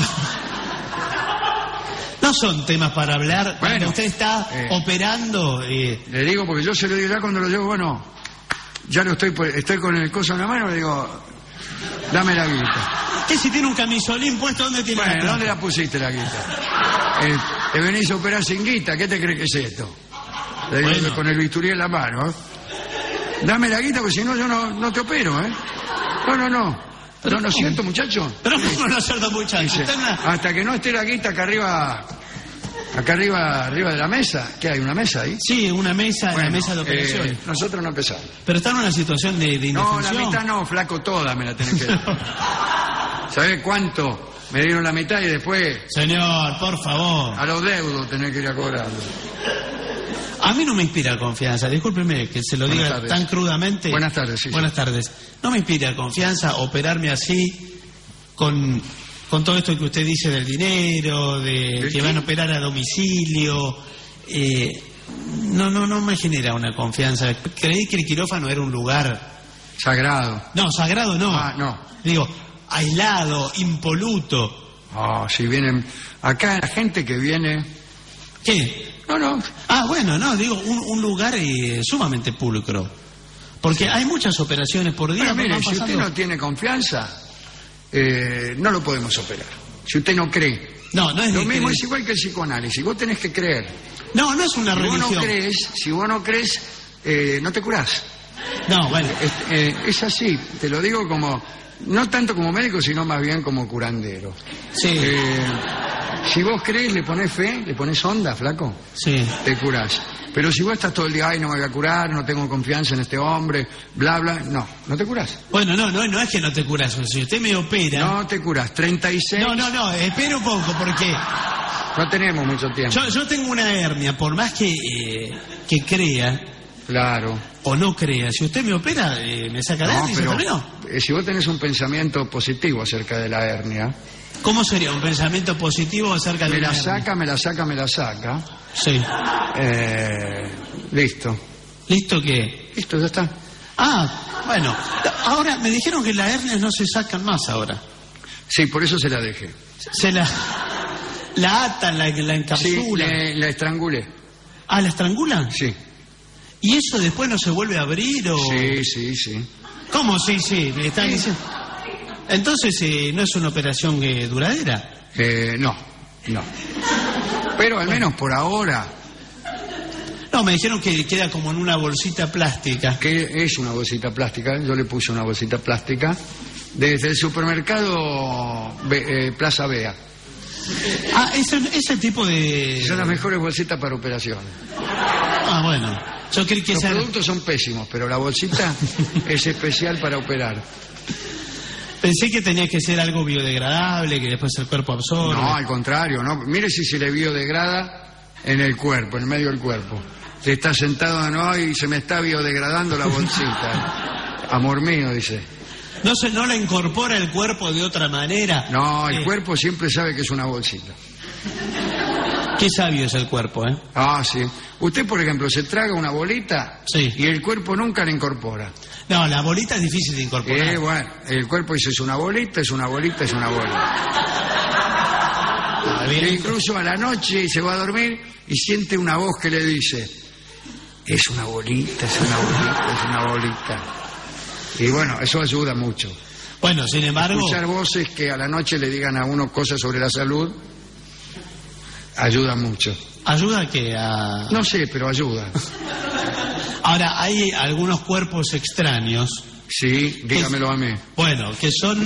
no son temas para hablar. Bueno, cuando usted está eh, operando... Eh... Le digo, porque yo se lo digo ya cuando lo llevo, bueno, ya lo estoy, estoy con el coso en la mano, le digo, dame la guita. ¿Qué si tiene un camisolín puesto? ¿Dónde tiene bueno, la plata? ¿dónde la pusiste la guita? Eh, te venís a operar sin guita, ¿qué te crees que es esto? Le digo, Bueno. con el bisturí en la mano, ¿eh? Dame la guita, porque si no, yo no, no te opero, ¿eh? No, no, no. Pero ¿No, no es ¿cómo? cierto, muchacho? Pero ¿cómo no es cierto, muchacho? Dice, Usted no- hasta que no esté la guita acá arriba, acá arriba, arriba de la mesa. ¿Qué hay, una mesa ahí? Sí, una mesa, Bueno, la mesa de operaciones. eh, nosotros no empezamos. Pero está en una situación de, de No, indefensión. la mitad no, flaco, toda me la tenés que dar. ¿Sabés cuánto? Me dieron la mitad y después Señor, por favor. a los deudos tenés que ir a cobrarlo. A mí no me inspira confianza, discúlpeme que se lo Buenas diga tardes. tan crudamente. Buenas tardes, sí, sí. Buenas tardes. No me inspira confianza operarme así con, con todo esto que usted dice del dinero, de que qué? van a operar a domicilio. Eh, no, no, no me genera una confianza. Creí que el quirófano era un lugar... Sagrado. No, sagrado no. Ah, no. Digo, aislado, impoluto. Oh, si vienen... Acá la gente que viene... ¿Qué? No, no. Ah, bueno, no, digo, un, un lugar eh, sumamente pulcro. Porque hay muchas operaciones por día. Bueno, ¿no? mire, Van si usted pasando- no tiene confianza, eh, no lo podemos operar. Si usted no cree. No, no es Lo de mismo creer. es igual que el psicoanálisis. Vos tenés que creer. No, no es una Si vos religión. no crees, si vos no crees, eh, no te curás. No, bueno. Es, eh, es así, te lo digo como, no tanto como médico, sino más bien como curandero. Sí. Eh, si vos crees, le pones fe, le pones onda, flaco, Sí. te curás. Pero si vos estás todo el día, ay, no me voy a curar, no tengo confianza en este hombre, bla, bla, no, no te curás. Bueno, no, no, no es que no te curas. Si usted me opera... No te curás. treinta y seis. No, no, no, espera un poco, porque No tenemos mucho tiempo. yo, yo tengo una hernia, por más que, eh, que crea Claro. o no crea, si usted me opera, eh, me saca la No, hernia y se pero terminó. eh, si vos tenés un pensamiento positivo acerca de la hernia, ¿Cómo sería un pensamiento positivo acerca de me una la hernia? saca, me la saca, me la saca, Sí. eh, listo. ¿Listo qué? Listo, ya está. Ah, bueno. Ahora, me dijeron que las hernias no se sacan más ahora. Sí, por eso se la dejé. Se la, la atan, la, la Sí, encapsulan. le- la estrangulé. Ah, ¿la estrangulan? Sí. ¿Y eso después no se vuelve a abrir o...? Sí, sí, sí. ¿Cómo? Sí, sí, me están diciendo... Entonces, eh, ¿no es una operación eh, duradera? Eh, no, no. Pero al menos por ahora, No, me dijeron que queda como en una bolsita plástica. que es una bolsita plástica, yo le puse una bolsita plástica desde el supermercado Be- eh, Plaza Bea. Ah, ese, ese tipo de... Son las mejores bolsitas para operaciones. Ah, bueno. Yo creí que Los esa... productos son pésimos, pero la bolsita es especial para operar. Pensé que tenía que ser algo biodegradable, que después el cuerpo absorbe. No, al contrario, no. Mire si se le biodegrada en el cuerpo, en medio del cuerpo. Se está sentado, no, y se me está biodegradando la bolsita. Amor mío, dice. No se, no la incorpora el cuerpo de otra manera. No, el Eh, cuerpo siempre sabe que es una bolsita. Qué sabio es el cuerpo, ¿eh? Ah, sí. Usted, por ejemplo, se traga una bolita Sí. y el cuerpo nunca la incorpora. No, la bolita es difícil de incorporar. Eh, bueno, el cuerpo dice, es una bolita, es una bolita, es una bolita. Ah, E bien. incluso a la noche se va a dormir y siente una voz que le dice, es una bolita, es una bolita, es una bolita. Y bueno, eso ayuda mucho. Bueno, sin embargo... Escuchar voces que a la noche le digan a uno cosas sobre la salud ayuda mucho. ¿Ayuda que a...? No sé, pero ayuda. Ahora, hay algunos cuerpos extraños... Sí, dígamelo a mí. Bueno, que son...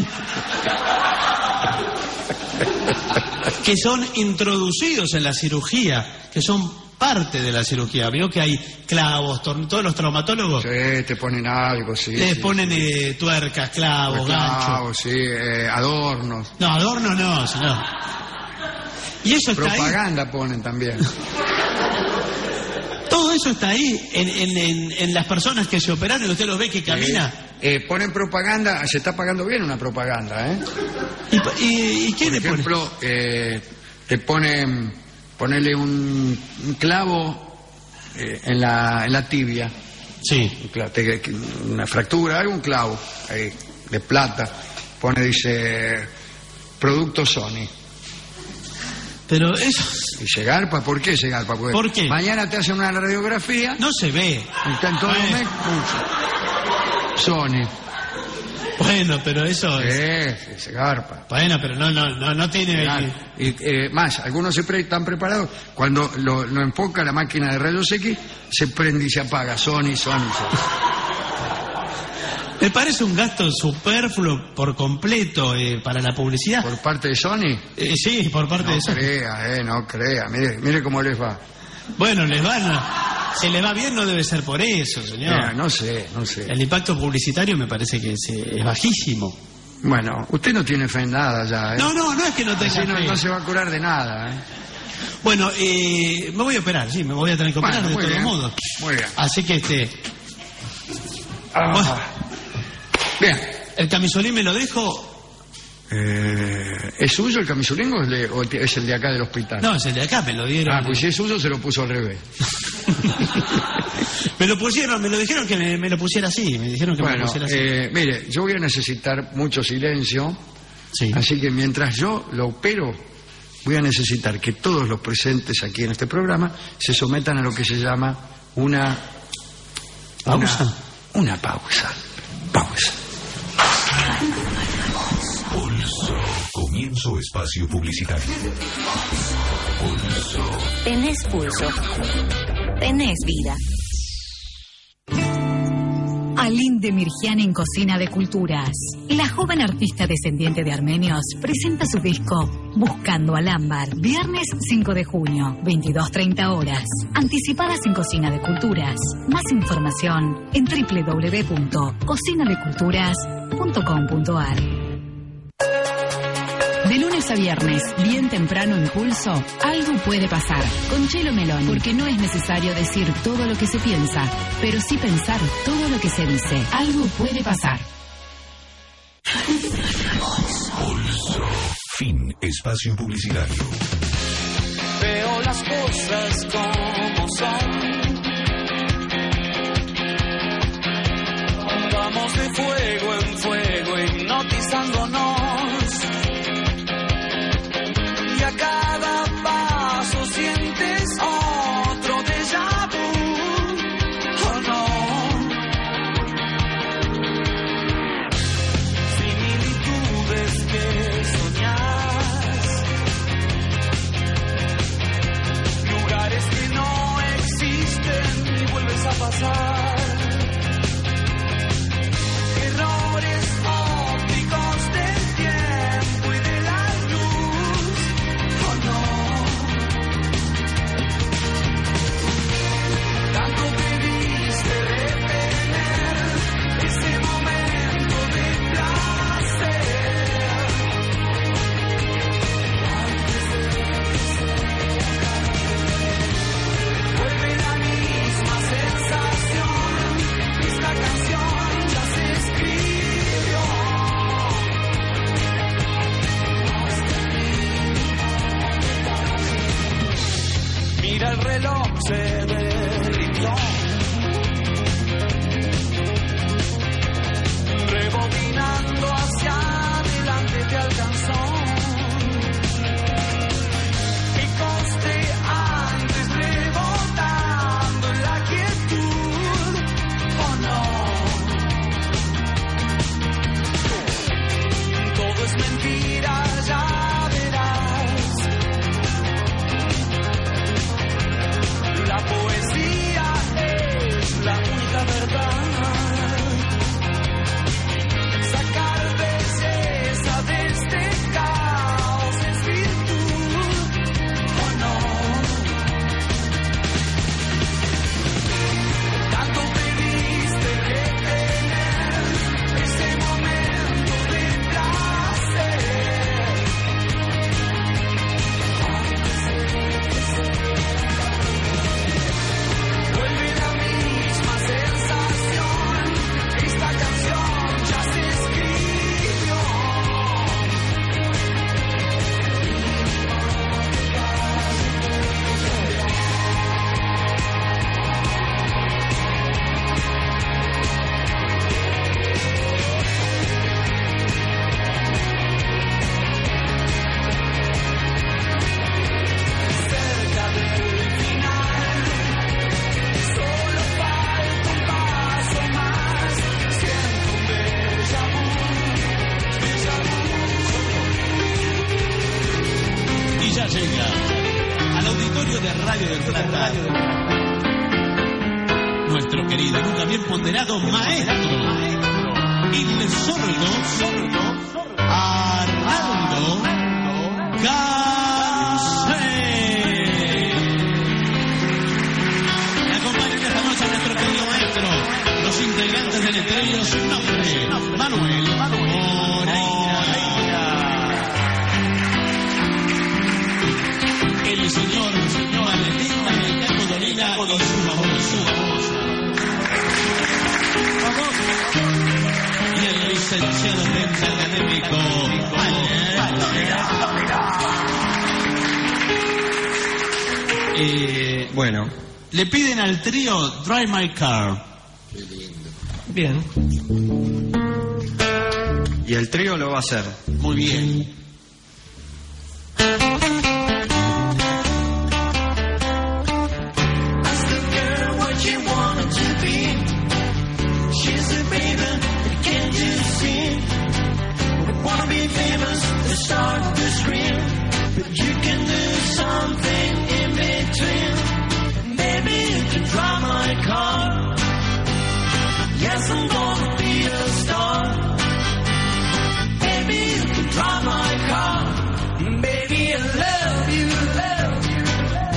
que son introducidos en la cirugía, que son parte de la cirugía. Vio que hay clavos, torn- todos los traumatólogos Sí, te ponen algo, sí. les sí, ponen sí. eh, tuercas, clavos, Pues ganchos. clavos, sí, eh, adornos. No, adorno no, señor. Y eso está ahí. Propaganda ponen también. Todo eso está ahí en, en, en, en las personas que se operaron. Usted lo ve que camina. Eh, eh, ponen propaganda, se está pagando bien una propaganda, ¿eh? ¿Y, y, y qué Por le pone? ejemplo, eh, te ponen, ponerle un, un clavo eh, en, la, en la tibia. Sí. Un clavo, te- una fractura, algún clavo ahí, de plata. Pone, dice, producto Sony. Pero eso Dice Garpa, ¿por qué ese Garpa? Porque ¿Por qué? mañana te hacen una radiografía no se ve. y están todos los Bueno. meses, Sony. Bueno, pero eso es... Sí, sí, se garpa. Bueno, pero no, no, no, no tiene... Claro. Y eh, más, algunos se pre- están preparados, cuando lo, lo enfoca la máquina de rayos X, se prende y se apaga, Sony, Sony, Sony. Me parece un gasto superfluo por completo eh, para la publicidad. ¿Por parte de Sony? Eh, sí, por parte No de eso. crea, eh, no crea, mire, mire cómo les va. Bueno, les van... Si le va bien no debe ser por eso, señor. Mira, no sé, no sé. El impacto publicitario me parece que es, eh, es bajísimo. Bueno, usted no tiene fe en nada ya, ¿eh? No, no, no es que no tenga Así no, fe. no se va a curar de nada, ¿eh? Bueno, eh, me voy a operar, sí, me voy a tener que operar Bueno, de muy todos bien, modos. muy bien. Así que este... Ah, Bueno, bien. el camisolín me lo dejo... Eh, ¿Es suyo el camisolín o es, de- o es el de acá del hospital? No, es el de acá, me lo dieron. Ah, pues si es suyo se lo puso al revés. Me lo pusieron, me lo dijeron que me, me lo pusiera así, me dijeron que me lo Bueno, pusiera así. eh, mire, yo voy a necesitar mucho silencio, Sí. así que mientras yo lo opero, voy a necesitar que todos los presentes aquí en este programa se sometan a lo que se llama una... Pausa. Una, una pausa. Pausa. Pulso. Comienzo espacio publicitario. Pulso. Tenés pulso. Tenés vida. Aline Demirjian en Cocina de Culturas. La joven artista descendiente de armenios presenta su disco Buscando al Ámbar, viernes cinco de junio, veintidós treinta horas. Anticipadas en Cocina de Culturas. Más información en doble u doble u doble u punto cocina de culturas punto com punto a r. De lunes a viernes, bien temprano en Pulso, algo puede pasar. Con Chelo Meloni. Porque no es necesario decir todo lo que se piensa, pero sí pensar todo lo que se dice. Algo puede pasar. Pulso. Fin. Espacio publicitario. Veo las cosas como son. Vamos de fuego en fuego, hipnotizándonos. Y a cada paso sientes otro déjà vu, ¿o no? Similitudes que soñás, lugares que no existen y vuelves a pasar. Errores ópticos del tiempo y de la luz, ¿o no? Tanto debiste detener ese momento de placer. Vuelve la misma sensación, esta canción ya se escribió. Mira el reloj, se derritió. Rebobinando hacia adelante te alcanzó. Picoste antes rebotando en la quietud, ¿o no? Todo es mentira, ya verás. La poesía es la única verdad. Sacar de Plata. Nuestro querido y nunca bien ponderado maestro, el sordo, Arnaldo Garcés. Me acompañan esta noche a nuestro querido maestro, los integrantes del trío, su nombre, Manuel Moreira. El señor, el señor Valentín Alejandro Dolina y su famosa. Y el licenciado en académico eh, bueno, le piden al trío Drive My Car. Qué lindo. Bien. Y el trío lo va a hacer. Muy bien. Start to scream, but you can do something in between. Maybe you can drive my car. Yes, I'm gonna be a star. Maybe you can drive my car. Baby, I love you, love you.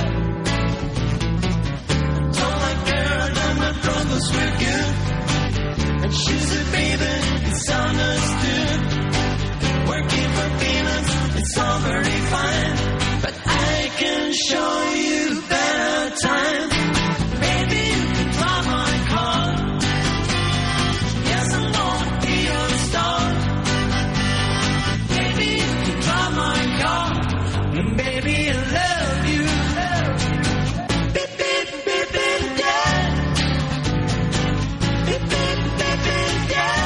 I told my girl that my brothers were good, and she said, baby, it's understood. Working for peanuts, it's all very fine, but I can show you better times. Maybe you can drive my car. Yes, I'm gonna be your star. Maybe you can drive my car. And baby, I love you, love you. Beep, beep, beep, beep, yeah. Beep, beep, beep, beep, yeah.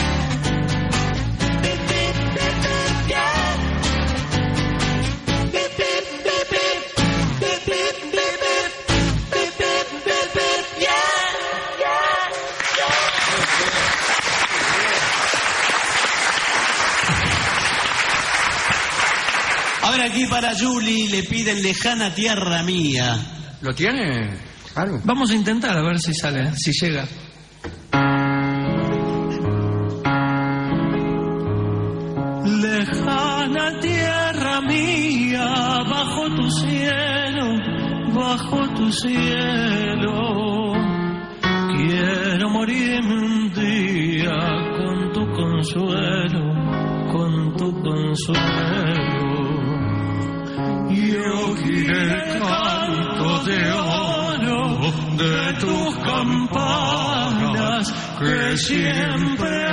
Ahora aquí para Julie le piden Lejana Tierra Mía. ¿Lo tiene? Claro. Vamos a intentar a ver si sale, si llega. Lejana tierra mía, bajo tu cielo, bajo tu cielo, quiero morirme un día con tu consuelo, con tu consuelo. Yo quiero el canto de oro de tus campanas que siempre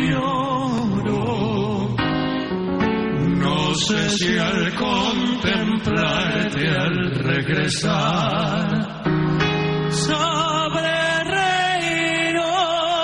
añoro. No sé si al contemplarte, al regresar, sabré reír o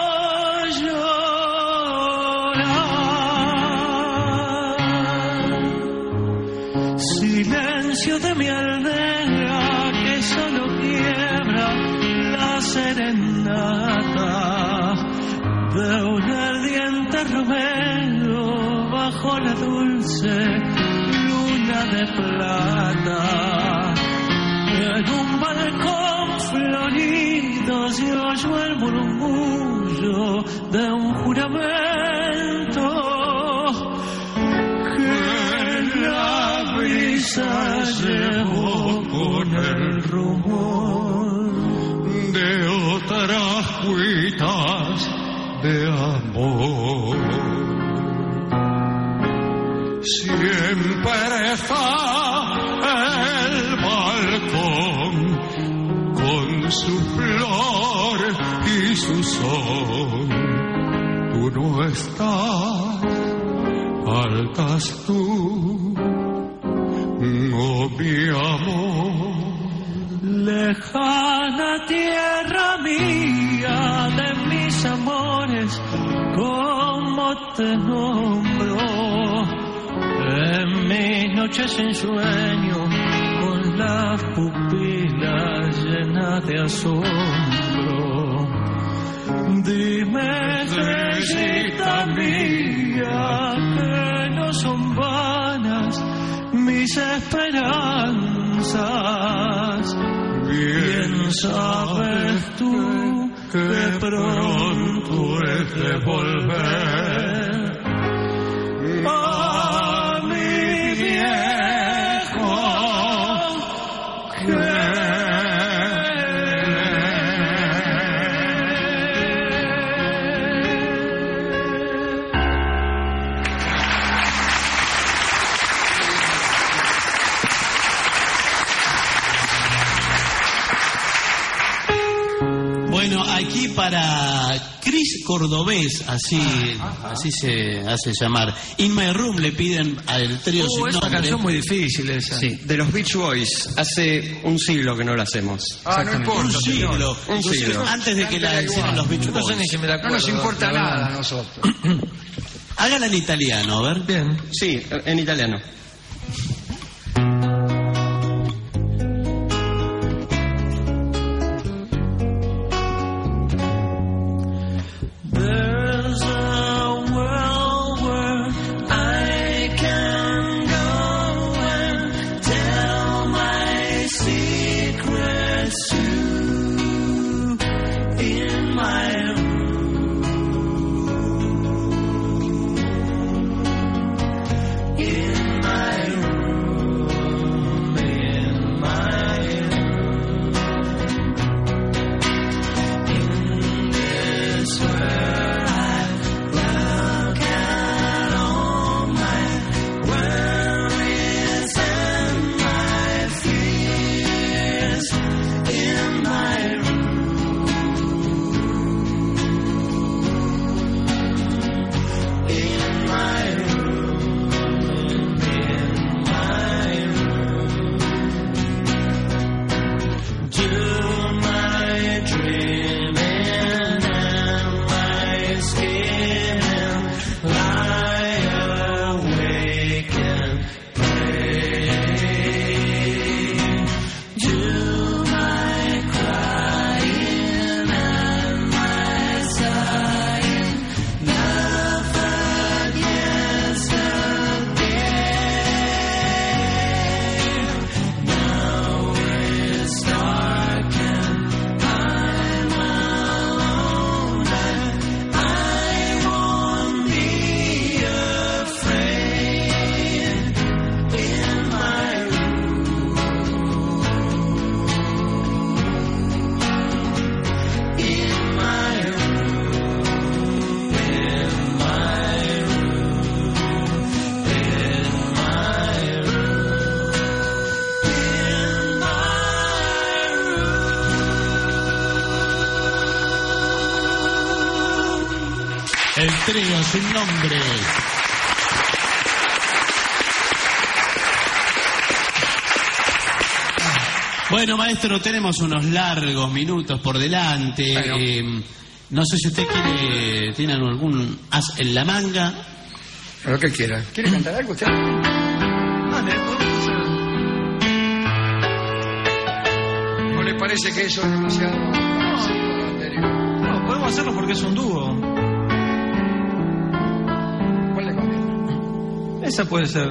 llorar. Silencio de mi aldea que solo quiebra la serenata de un ardiente romero bajo la dulce luna de plata. En un balcón florido se oyó el murmullo de un juramento que la brisa llevó con el rumor de otras cuitas de amor. Siempre está el balcón con su flor y su sol. Tú no estás, faltas tú, oh mi amor. Lejana tierra mía de mis amores, ¿cómo te nombro? En mis noches sin sueño, con las pupilas llenas de asombro, dime, estrellita mía, que no son vanas mis esperanzas. sabes tú que pronto es de volver a mi viejo querer. Bueno, aquí para Cris Cordobés, así, así se hace llamar. In My Room le piden al trío Uh, sin es una nombre. canción muy difícil esa. Sí, de los Beach Boys. Hace un siglo que no la hacemos. Ah, no importa. Un siglo. Un siglo. Antes de que la hicieran los Beach No sé ni Boys. si me la No nos acuerdo, importa la verdad. nada a nosotros. Hágala en italiano, a ver. Bien. Sí, en italiano. There's a world where I can go and tell my secrets to in my room, in my room, in my room, in this world. El trío sin nombre. Bueno, maestro, tenemos unos largos minutos por delante. Bueno. Eh, no sé si usted quiere, tiene algún as en la manga. Lo que quiera. ¿Quiere cantar algo usted? Vale, podemos hacer. ¿No le parece que eso es demasiado parecido a lo anterior? No, podemos hacerlo porque es un dúo. ¿Cuál le conviene? Esa puede ser.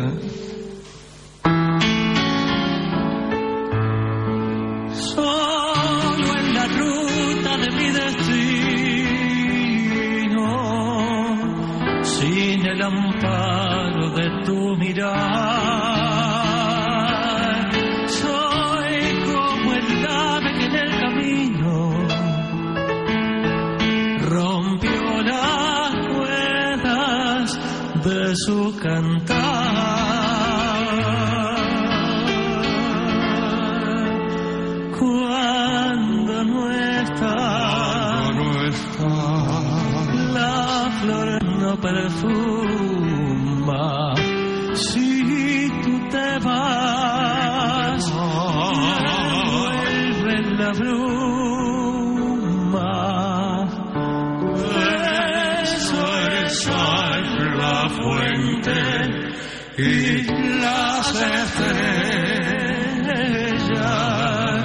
Solo en la ruta de mi destino, sin el amparo de tu mirar, soy como el ave que en el camino rompió las cuerdas de su cantar. Cuando no está, no está, la flor no perfuma. Si tú te vas, vuelve la bruma. Eso es la fuente y las estrellas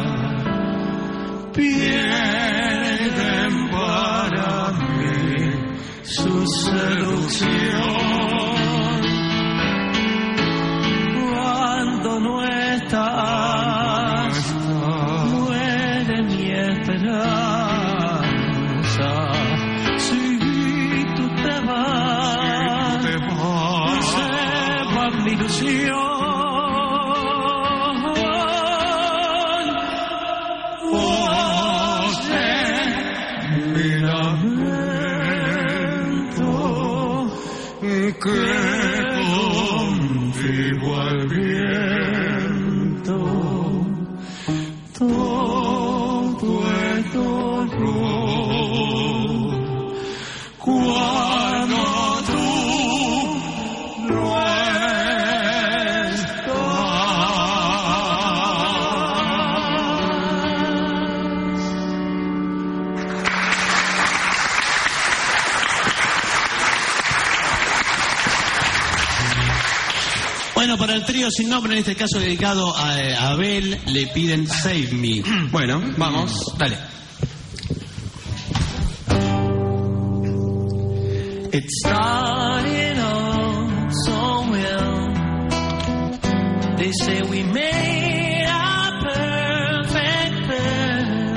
pierden para mí su seducción. Cuando no estás, muere mi esperanza. Si tú te vas, se va mi ilusión. Que contigo al viento todo el dolor cuando tú no Bueno, para el trío sin nombre, en este caso dedicado a, a Abel, le piden Save Me. Bueno, vamos. Dale. It started off so well. They say we made our perfect pair.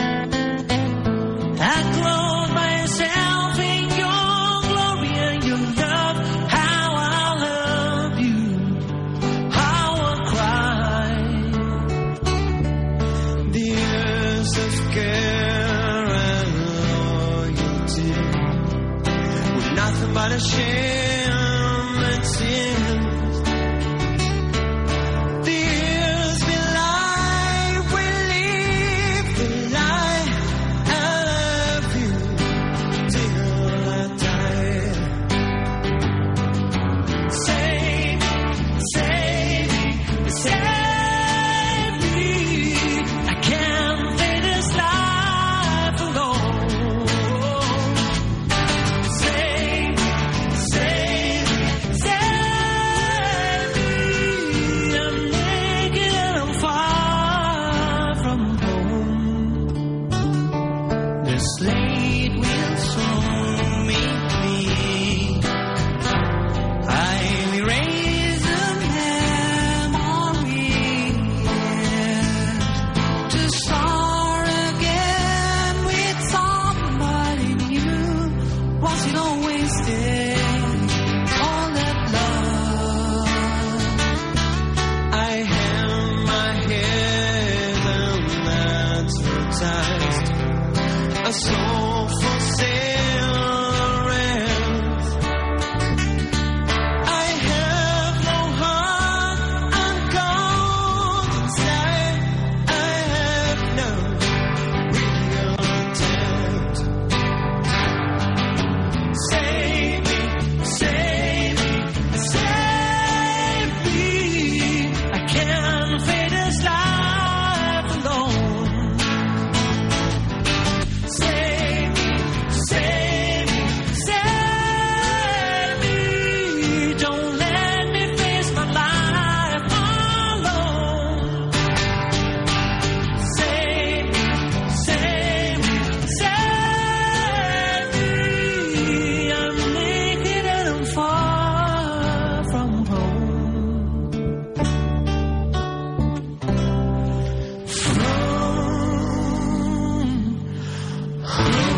I clothed myself in your glory and your love. How I love you, how I cry. The years of care and loyalty, nothing but a shame and tears. The years we lie, we live the lie. I love you till I die. Save, save, save me. I can't live this life alone. Slate will soon meet me. I erase the memory to start again with somebody new. Was it all wasted? All that love. I hang my head and that's advertised. A soul for sale rent. I have no heart, I'm cold inside. I have no real intent. Save me, save me, save me. I can't face this life alone. Save me, save me, save me. Don't let me face my life alone. Save me, save me, save me. I'm naked and I'm far from home. From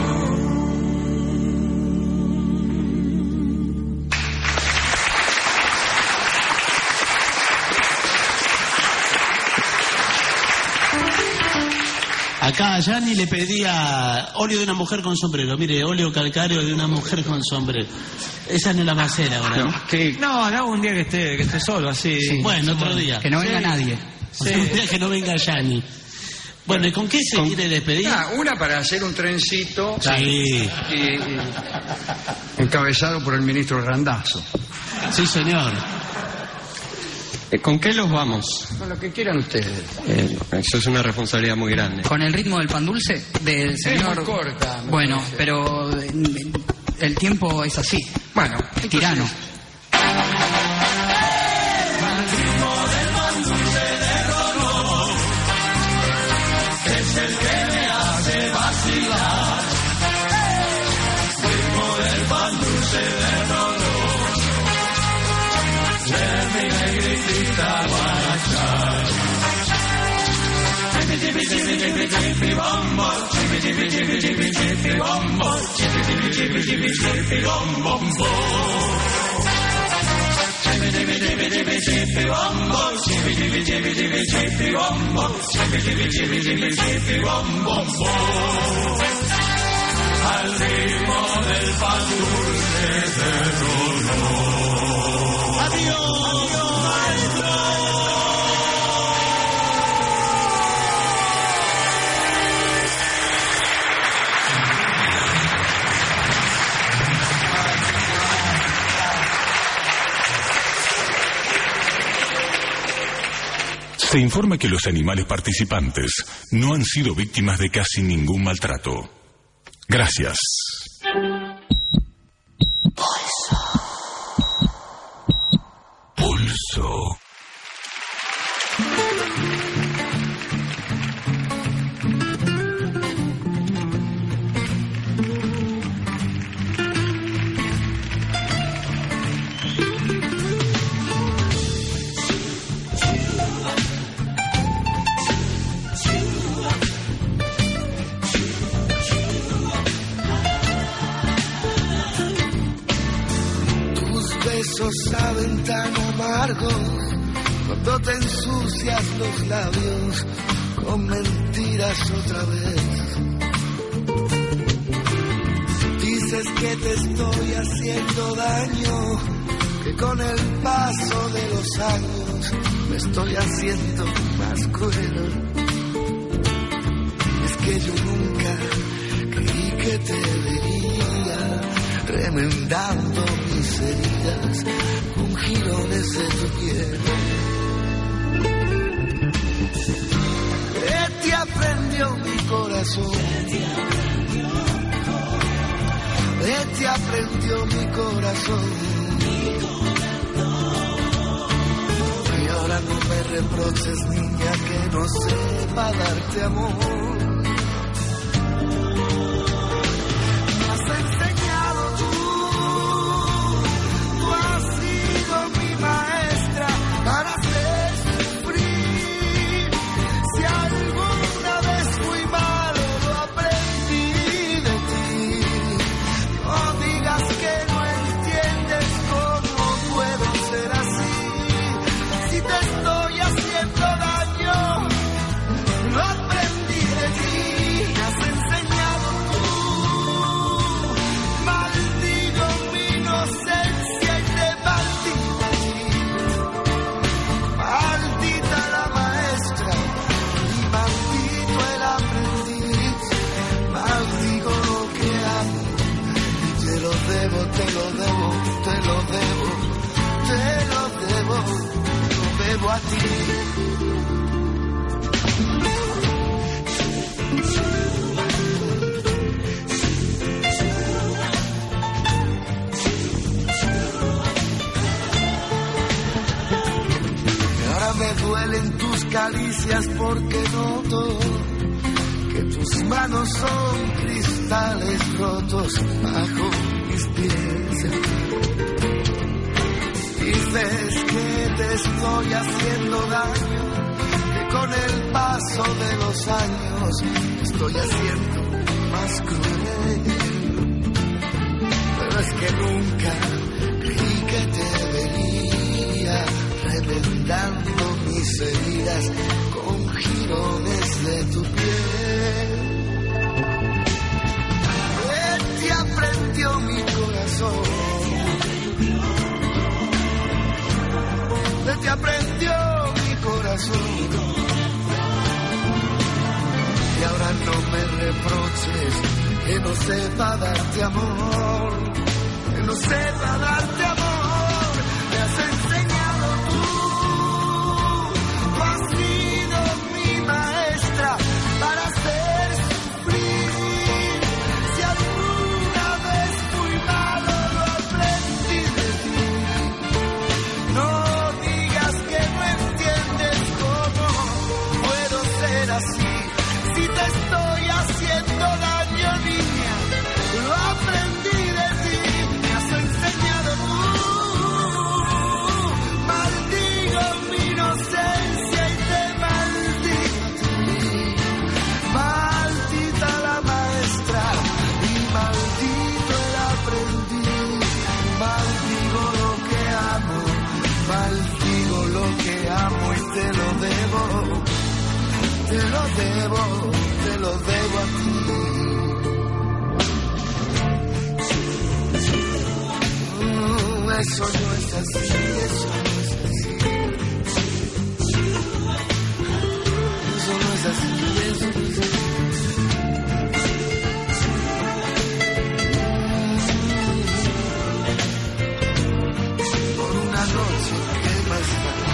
Acá a Yanni le pedía óleo de una mujer con sombrero. Mire, óleo calcáreo de una mujer con sombrero. Esa no la va a hacer ahora, ¿no? No, no, un día que esté, que esté solo, así. Sí, bueno, otro día. Que no venga Sí. nadie. Sí. Un día que no venga Yanni. Bueno, ¿y con qué se quiere despedir? Ah, una para hacer un trencito. Sí. Y, y- encabezado por el ministro Randazzo. Sí, señor. Eh, ¿Con qué los vamos? Con lo que quieran ustedes. Eh, eso es una responsabilidad muy grande. Con el ritmo del pan dulce del señor. muy corta, me Bueno, parece. pero mm, el tiempo es así. Bueno, Es tirano. es el que me hace vacilar. Ritmo del pan dulce de Rollo, de mi negritita guaracha. Tipi, tipi, chippy chippy chippy bum bum, chippy chippy chippy chippy chippy bum bum, chippy chippy chippy chippy chippy bum bum bum. Chippy chippy chippy chippy chippy bum bum, chippy chippy chippy chippy chippy bum bum, chippy chippy chippy chippy chippy bum bum bum. Al ritmo del pan dulce de dolor. Adiós, maestro. Se informa que los animales participantes no han sido víctimas de casi ningún maltrato. Gracias. Pulso. Pulso. Saben tan amargos cuando te ensucias los labios con mentiras otra vez. Dices que te estoy haciendo daño, que con el paso de los años me estoy haciendo más cruel. Es que yo nunca creí que te vería remendando mis heridas con jirones de tu piel. ¿Qué te aprendió mi corazón? ¿Qué te aprendió mi corazón? Y ahora no me reproches, niña, que no sepa darte amor. A ti. Ahora me duelen tus caricias porque noto que tus manos son cristales rotos bajo mis pies. Dices que te estoy haciendo daño, que con el paso de los años me estoy haciendo más cruel. Pero es que nunca creí que te vería remendando mis heridas con jirones de tu piel. ¿Qué te aprendió mi corazón? ¿Qué te aprendió mi corazón? Y ahora no me reproches que no sepa darte amor, que no sepa darte amor. Me has enseñado tú, tú has sido mi maestra para hacer sufrir. Si alguna vez fui malo, lo aprendí de ti. No así, si te estoy haciendo daño, niña, lo aprendí de ti, me has enseñado tú. Eso no es así, eso no es así. Eso no es así, eso no es así. Por una noche, ¿qué más da?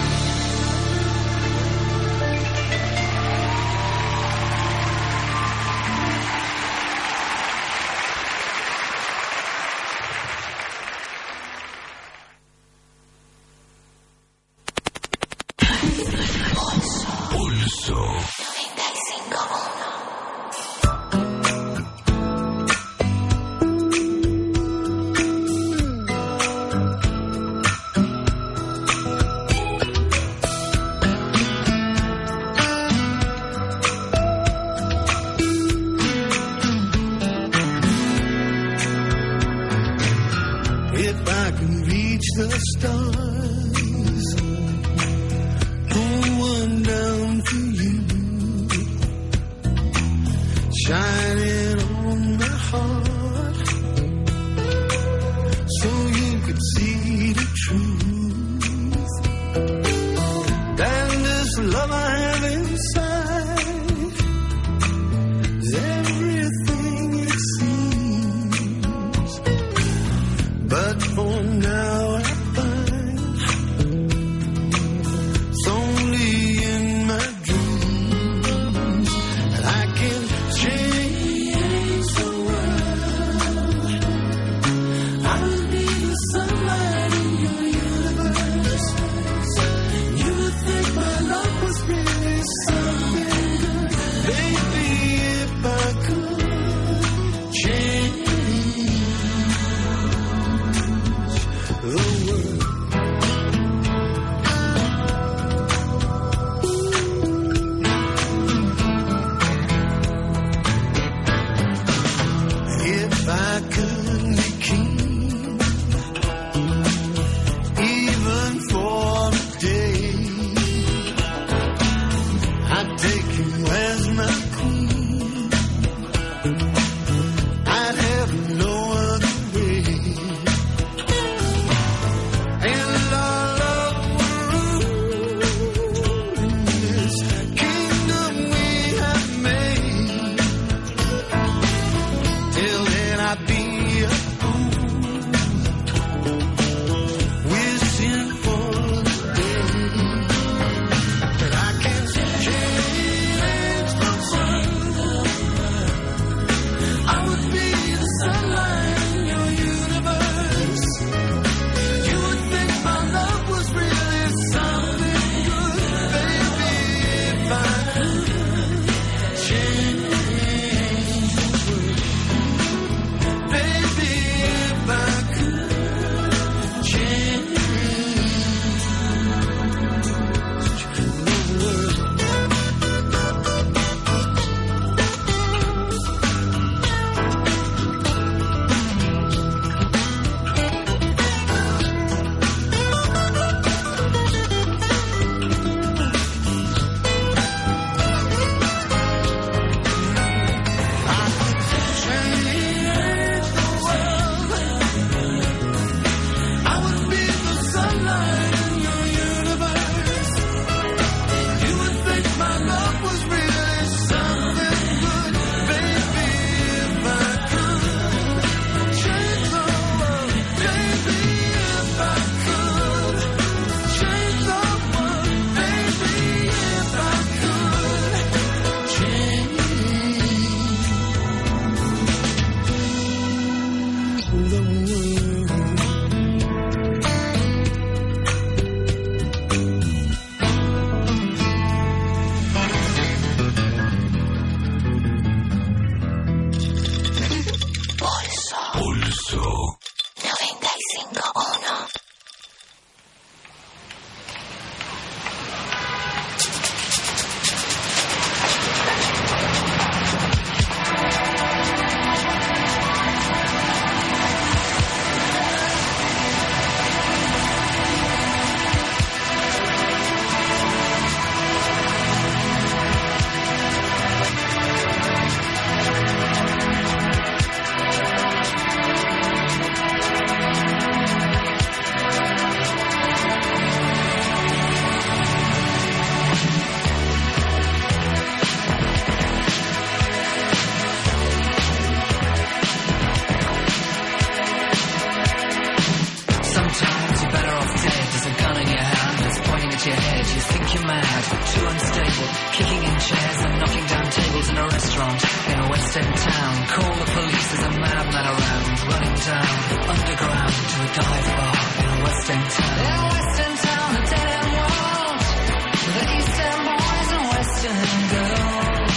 town. Call the police, there's a madman around. Running down underground to a dive bar in a West End town. In a West End town, a dead end world. The East End boys and West End girls.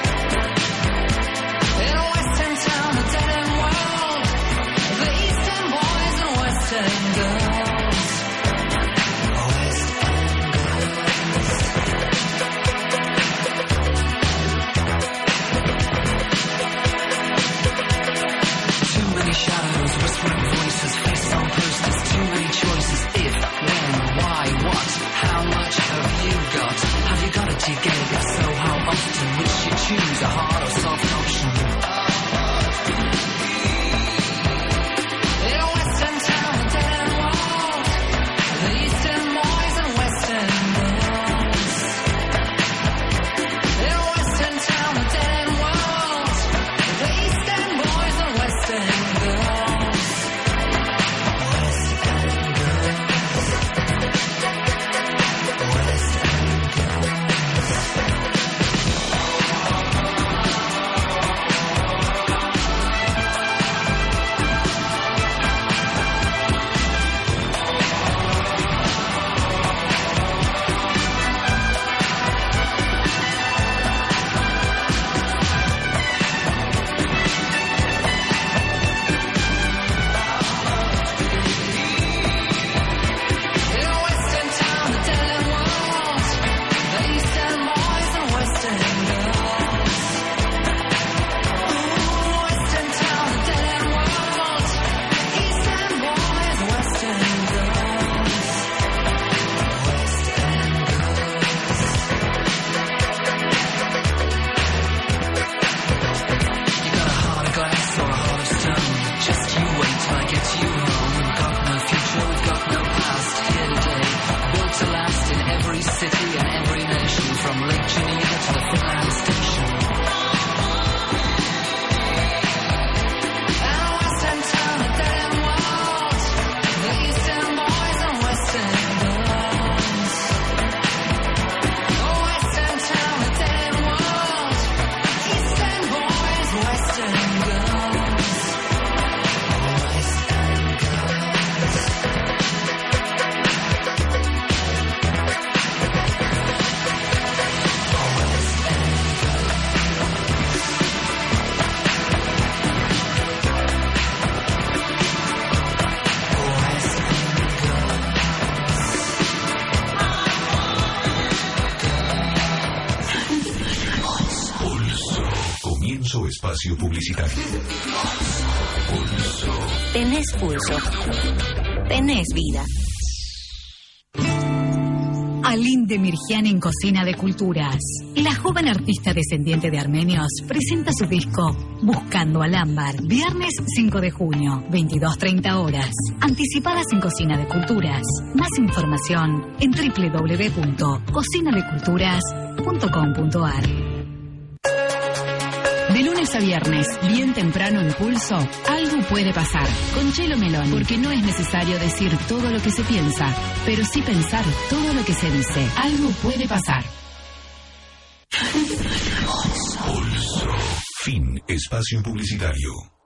In a West End town, a dead end world. The East End boys and West End girls. Shadows, whispering voices, faces on posters, too many choices. If, when, why, what, how much have you got? Have you got it, you gave it, so how often? Which you choose, a hard or soft option? In a Western town, a dead end world. The Eastern boys and Western girls. In a Western town, a dead end world. The Eastern boys and Western Espacio publicitario. Pulso. Tenés pulso. Tenés vida. Aline Demirjian en Cocina de Culturas. La joven artista descendiente de armenios presenta su disco Buscando al Ámbar. Viernes cinco de junio, veintidós treinta horas. Anticipadas en Cocina de Culturas. Más información en doble u doble u doble u punto cocina de culturas punto com punto a r. De lunes a viernes, bien temprano en Pulso, algo puede pasar. Con Chelo Meloni, porque no es necesario decir todo lo que se piensa, pero sí pensar todo lo que se dice. Algo puede pasar. Pulso. Fin. Espacio publicitario.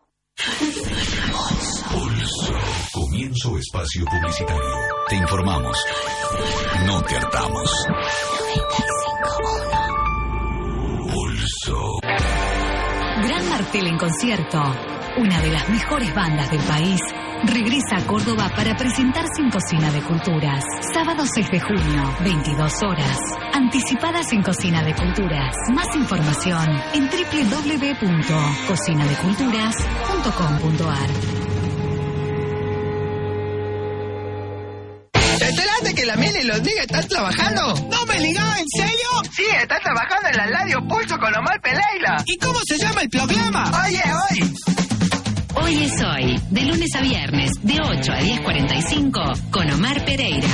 Pulso. Comienzo espacio publicitario. Te informamos. No te hartamos. Pulso. Gran Martel en concierto. Una de las mejores bandas del país regresa a Córdoba para presentarse en Cocina de Culturas. Sábado seis de junio, veintidós horas. Anticipadas en Cocina de Culturas. Más información en doble u doble u doble u punto cocina de culturas punto com punto a r. ¿Te enteraste que la Mili y los Diga están trabajando? ¡No me ligaba, en serio! Sí, están trabajando en la Radio Pulso con Omar Pereira. ¿Y cómo se llama el programa? Oye, hoy. Hoy es hoy, de lunes a viernes, de ocho a diez cuarenta y cinco, con Omar Pereira.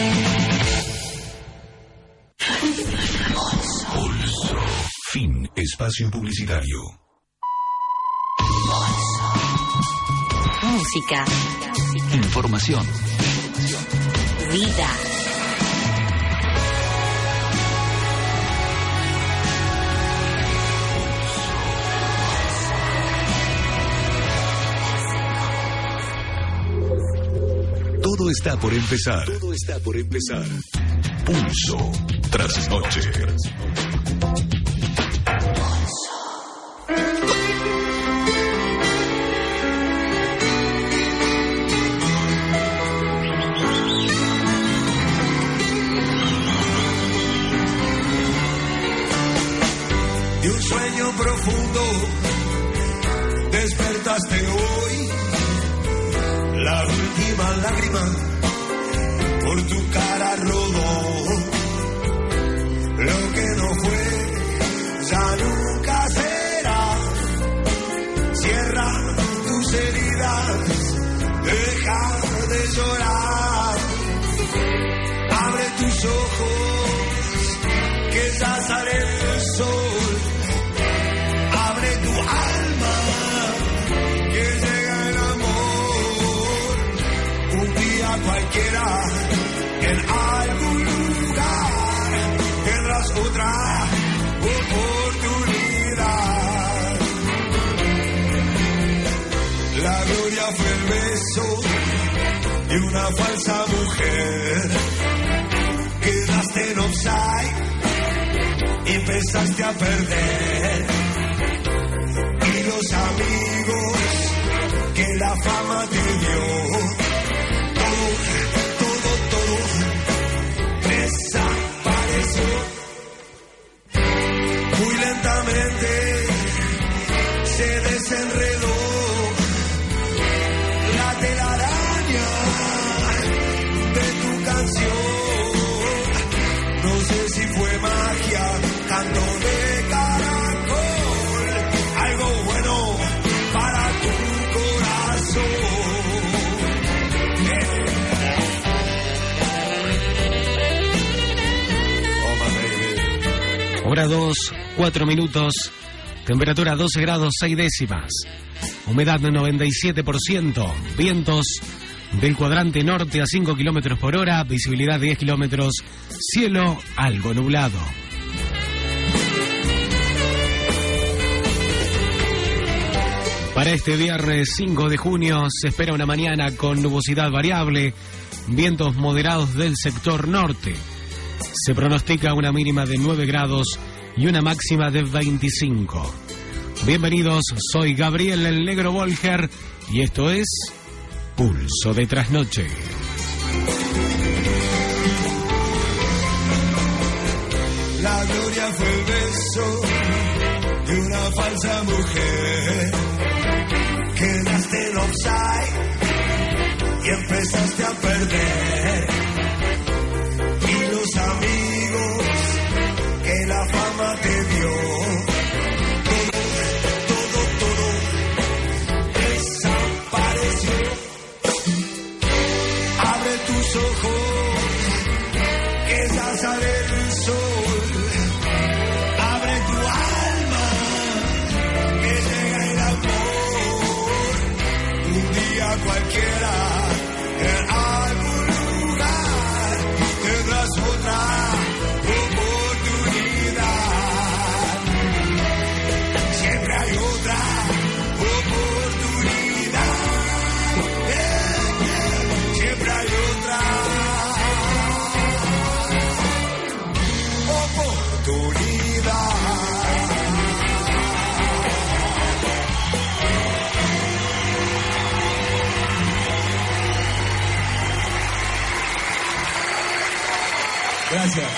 Pulso. Fin. Espacio publicitario. Música. Información. Vida. Todo está por empezar. Todo está por empezar. Pulso tras noche. De un sueño profundo despertaste hoy, la última lágrima por tu cara rodó. Lo que no fue ya nunca será. Cierra tus heridas, deja de llorar. Abre tus ojos, que ya sale el sol. Abre tu alma, que llega el amor. Un día cualquiera, en algún lugar, tendrás otra oportunidad. La gloria fue el beso de una falsa mujer. Quedaste en offside y empezaste a perder. Y los amigos que la fama te dio, todo, todo, todo desapareció. Muy lentamente se desenredó la telaraña de tu canción. No sé si fue magia, canto de caracol, algo bueno para tu corazón. Hora dos, cuatro minutos, temperatura doce grados seis décimas, humedad noventa y siete por ciento, vientos del cuadrante norte a cinco kilómetros por hora, visibilidad diez kilómetros, cielo algo nublado. Para este viernes cinco de junio se espera una mañana con nubosidad variable, vientos moderados del sector norte. Se pronostica una mínima de nueve grados y una máxima de veinticinco. Bienvenidos, soy Gabriel el Negro Volger y esto es Pulso de Trasnoche. La gloria fue el beso de una falsa mujer. Quedaste en offside y empezaste a perder. Y los amigos que la fama te dio, todo, todo, todo desapareció. Abre tus ojos, que ya sale el sol. Abre tu alma, que llega el amor. Un día cualquiera, en algún lugar, tendrás otra oportunidad. Siempre hay otra oportunidad. Yeah, yeah. Siempre hay otra oportunidad. Gracias.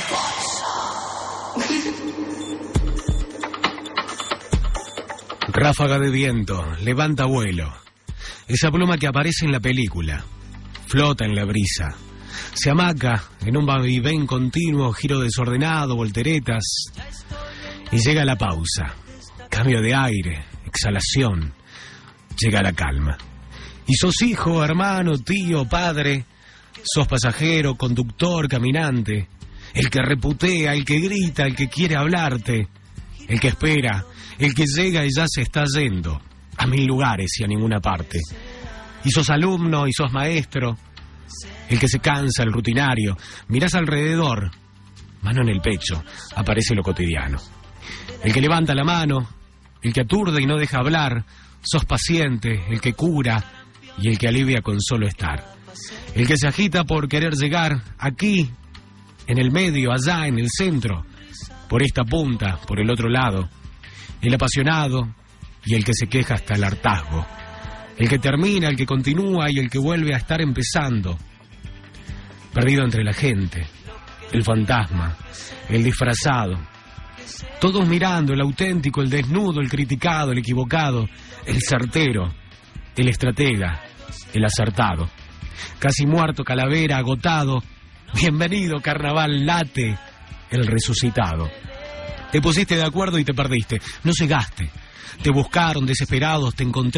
Ráfaga de viento, levanta vuelo. Esa pluma que aparece en la película, flota en la brisa. Se amaca en un vaivén continuo, giro desordenado, volteretas. Y llega la pausa. Cambio de aire, exhalación. Llega la calma. Y sos hijo, hermano, tío, padre. Sos pasajero, conductor, caminante. El que reputea, el que grita, el que quiere hablarte. El que espera, el que llega y ya se está yendo. A mil lugares y a ninguna parte. Y sos alumno y sos maestro. El que se cansa, el rutinario. Mirás alrededor. Mano en el pecho. Aparece lo cotidiano. El que levanta la mano. El que aturde y no deja hablar. Sos paciente, el que cura y el que alivia con solo estar. El que se agita por querer llegar aquí, en el medio, allá, en el centro, por esta punta, por el otro lado. El apasionado y el que se queja hasta el hartazgo. El que termina, el que continúa y el que vuelve a estar empezando. Perdido entre la gente, el fantasma, el disfrazado. Todos mirando, el auténtico, el desnudo, el criticado, el equivocado, el certero, el estratega, el acertado. Casi muerto, calavera, agotado. Bienvenido, carnaval, late, el resucitado. Te pusiste de acuerdo y te perdiste. No llegaste. Te buscaron desesperados, te encontraron.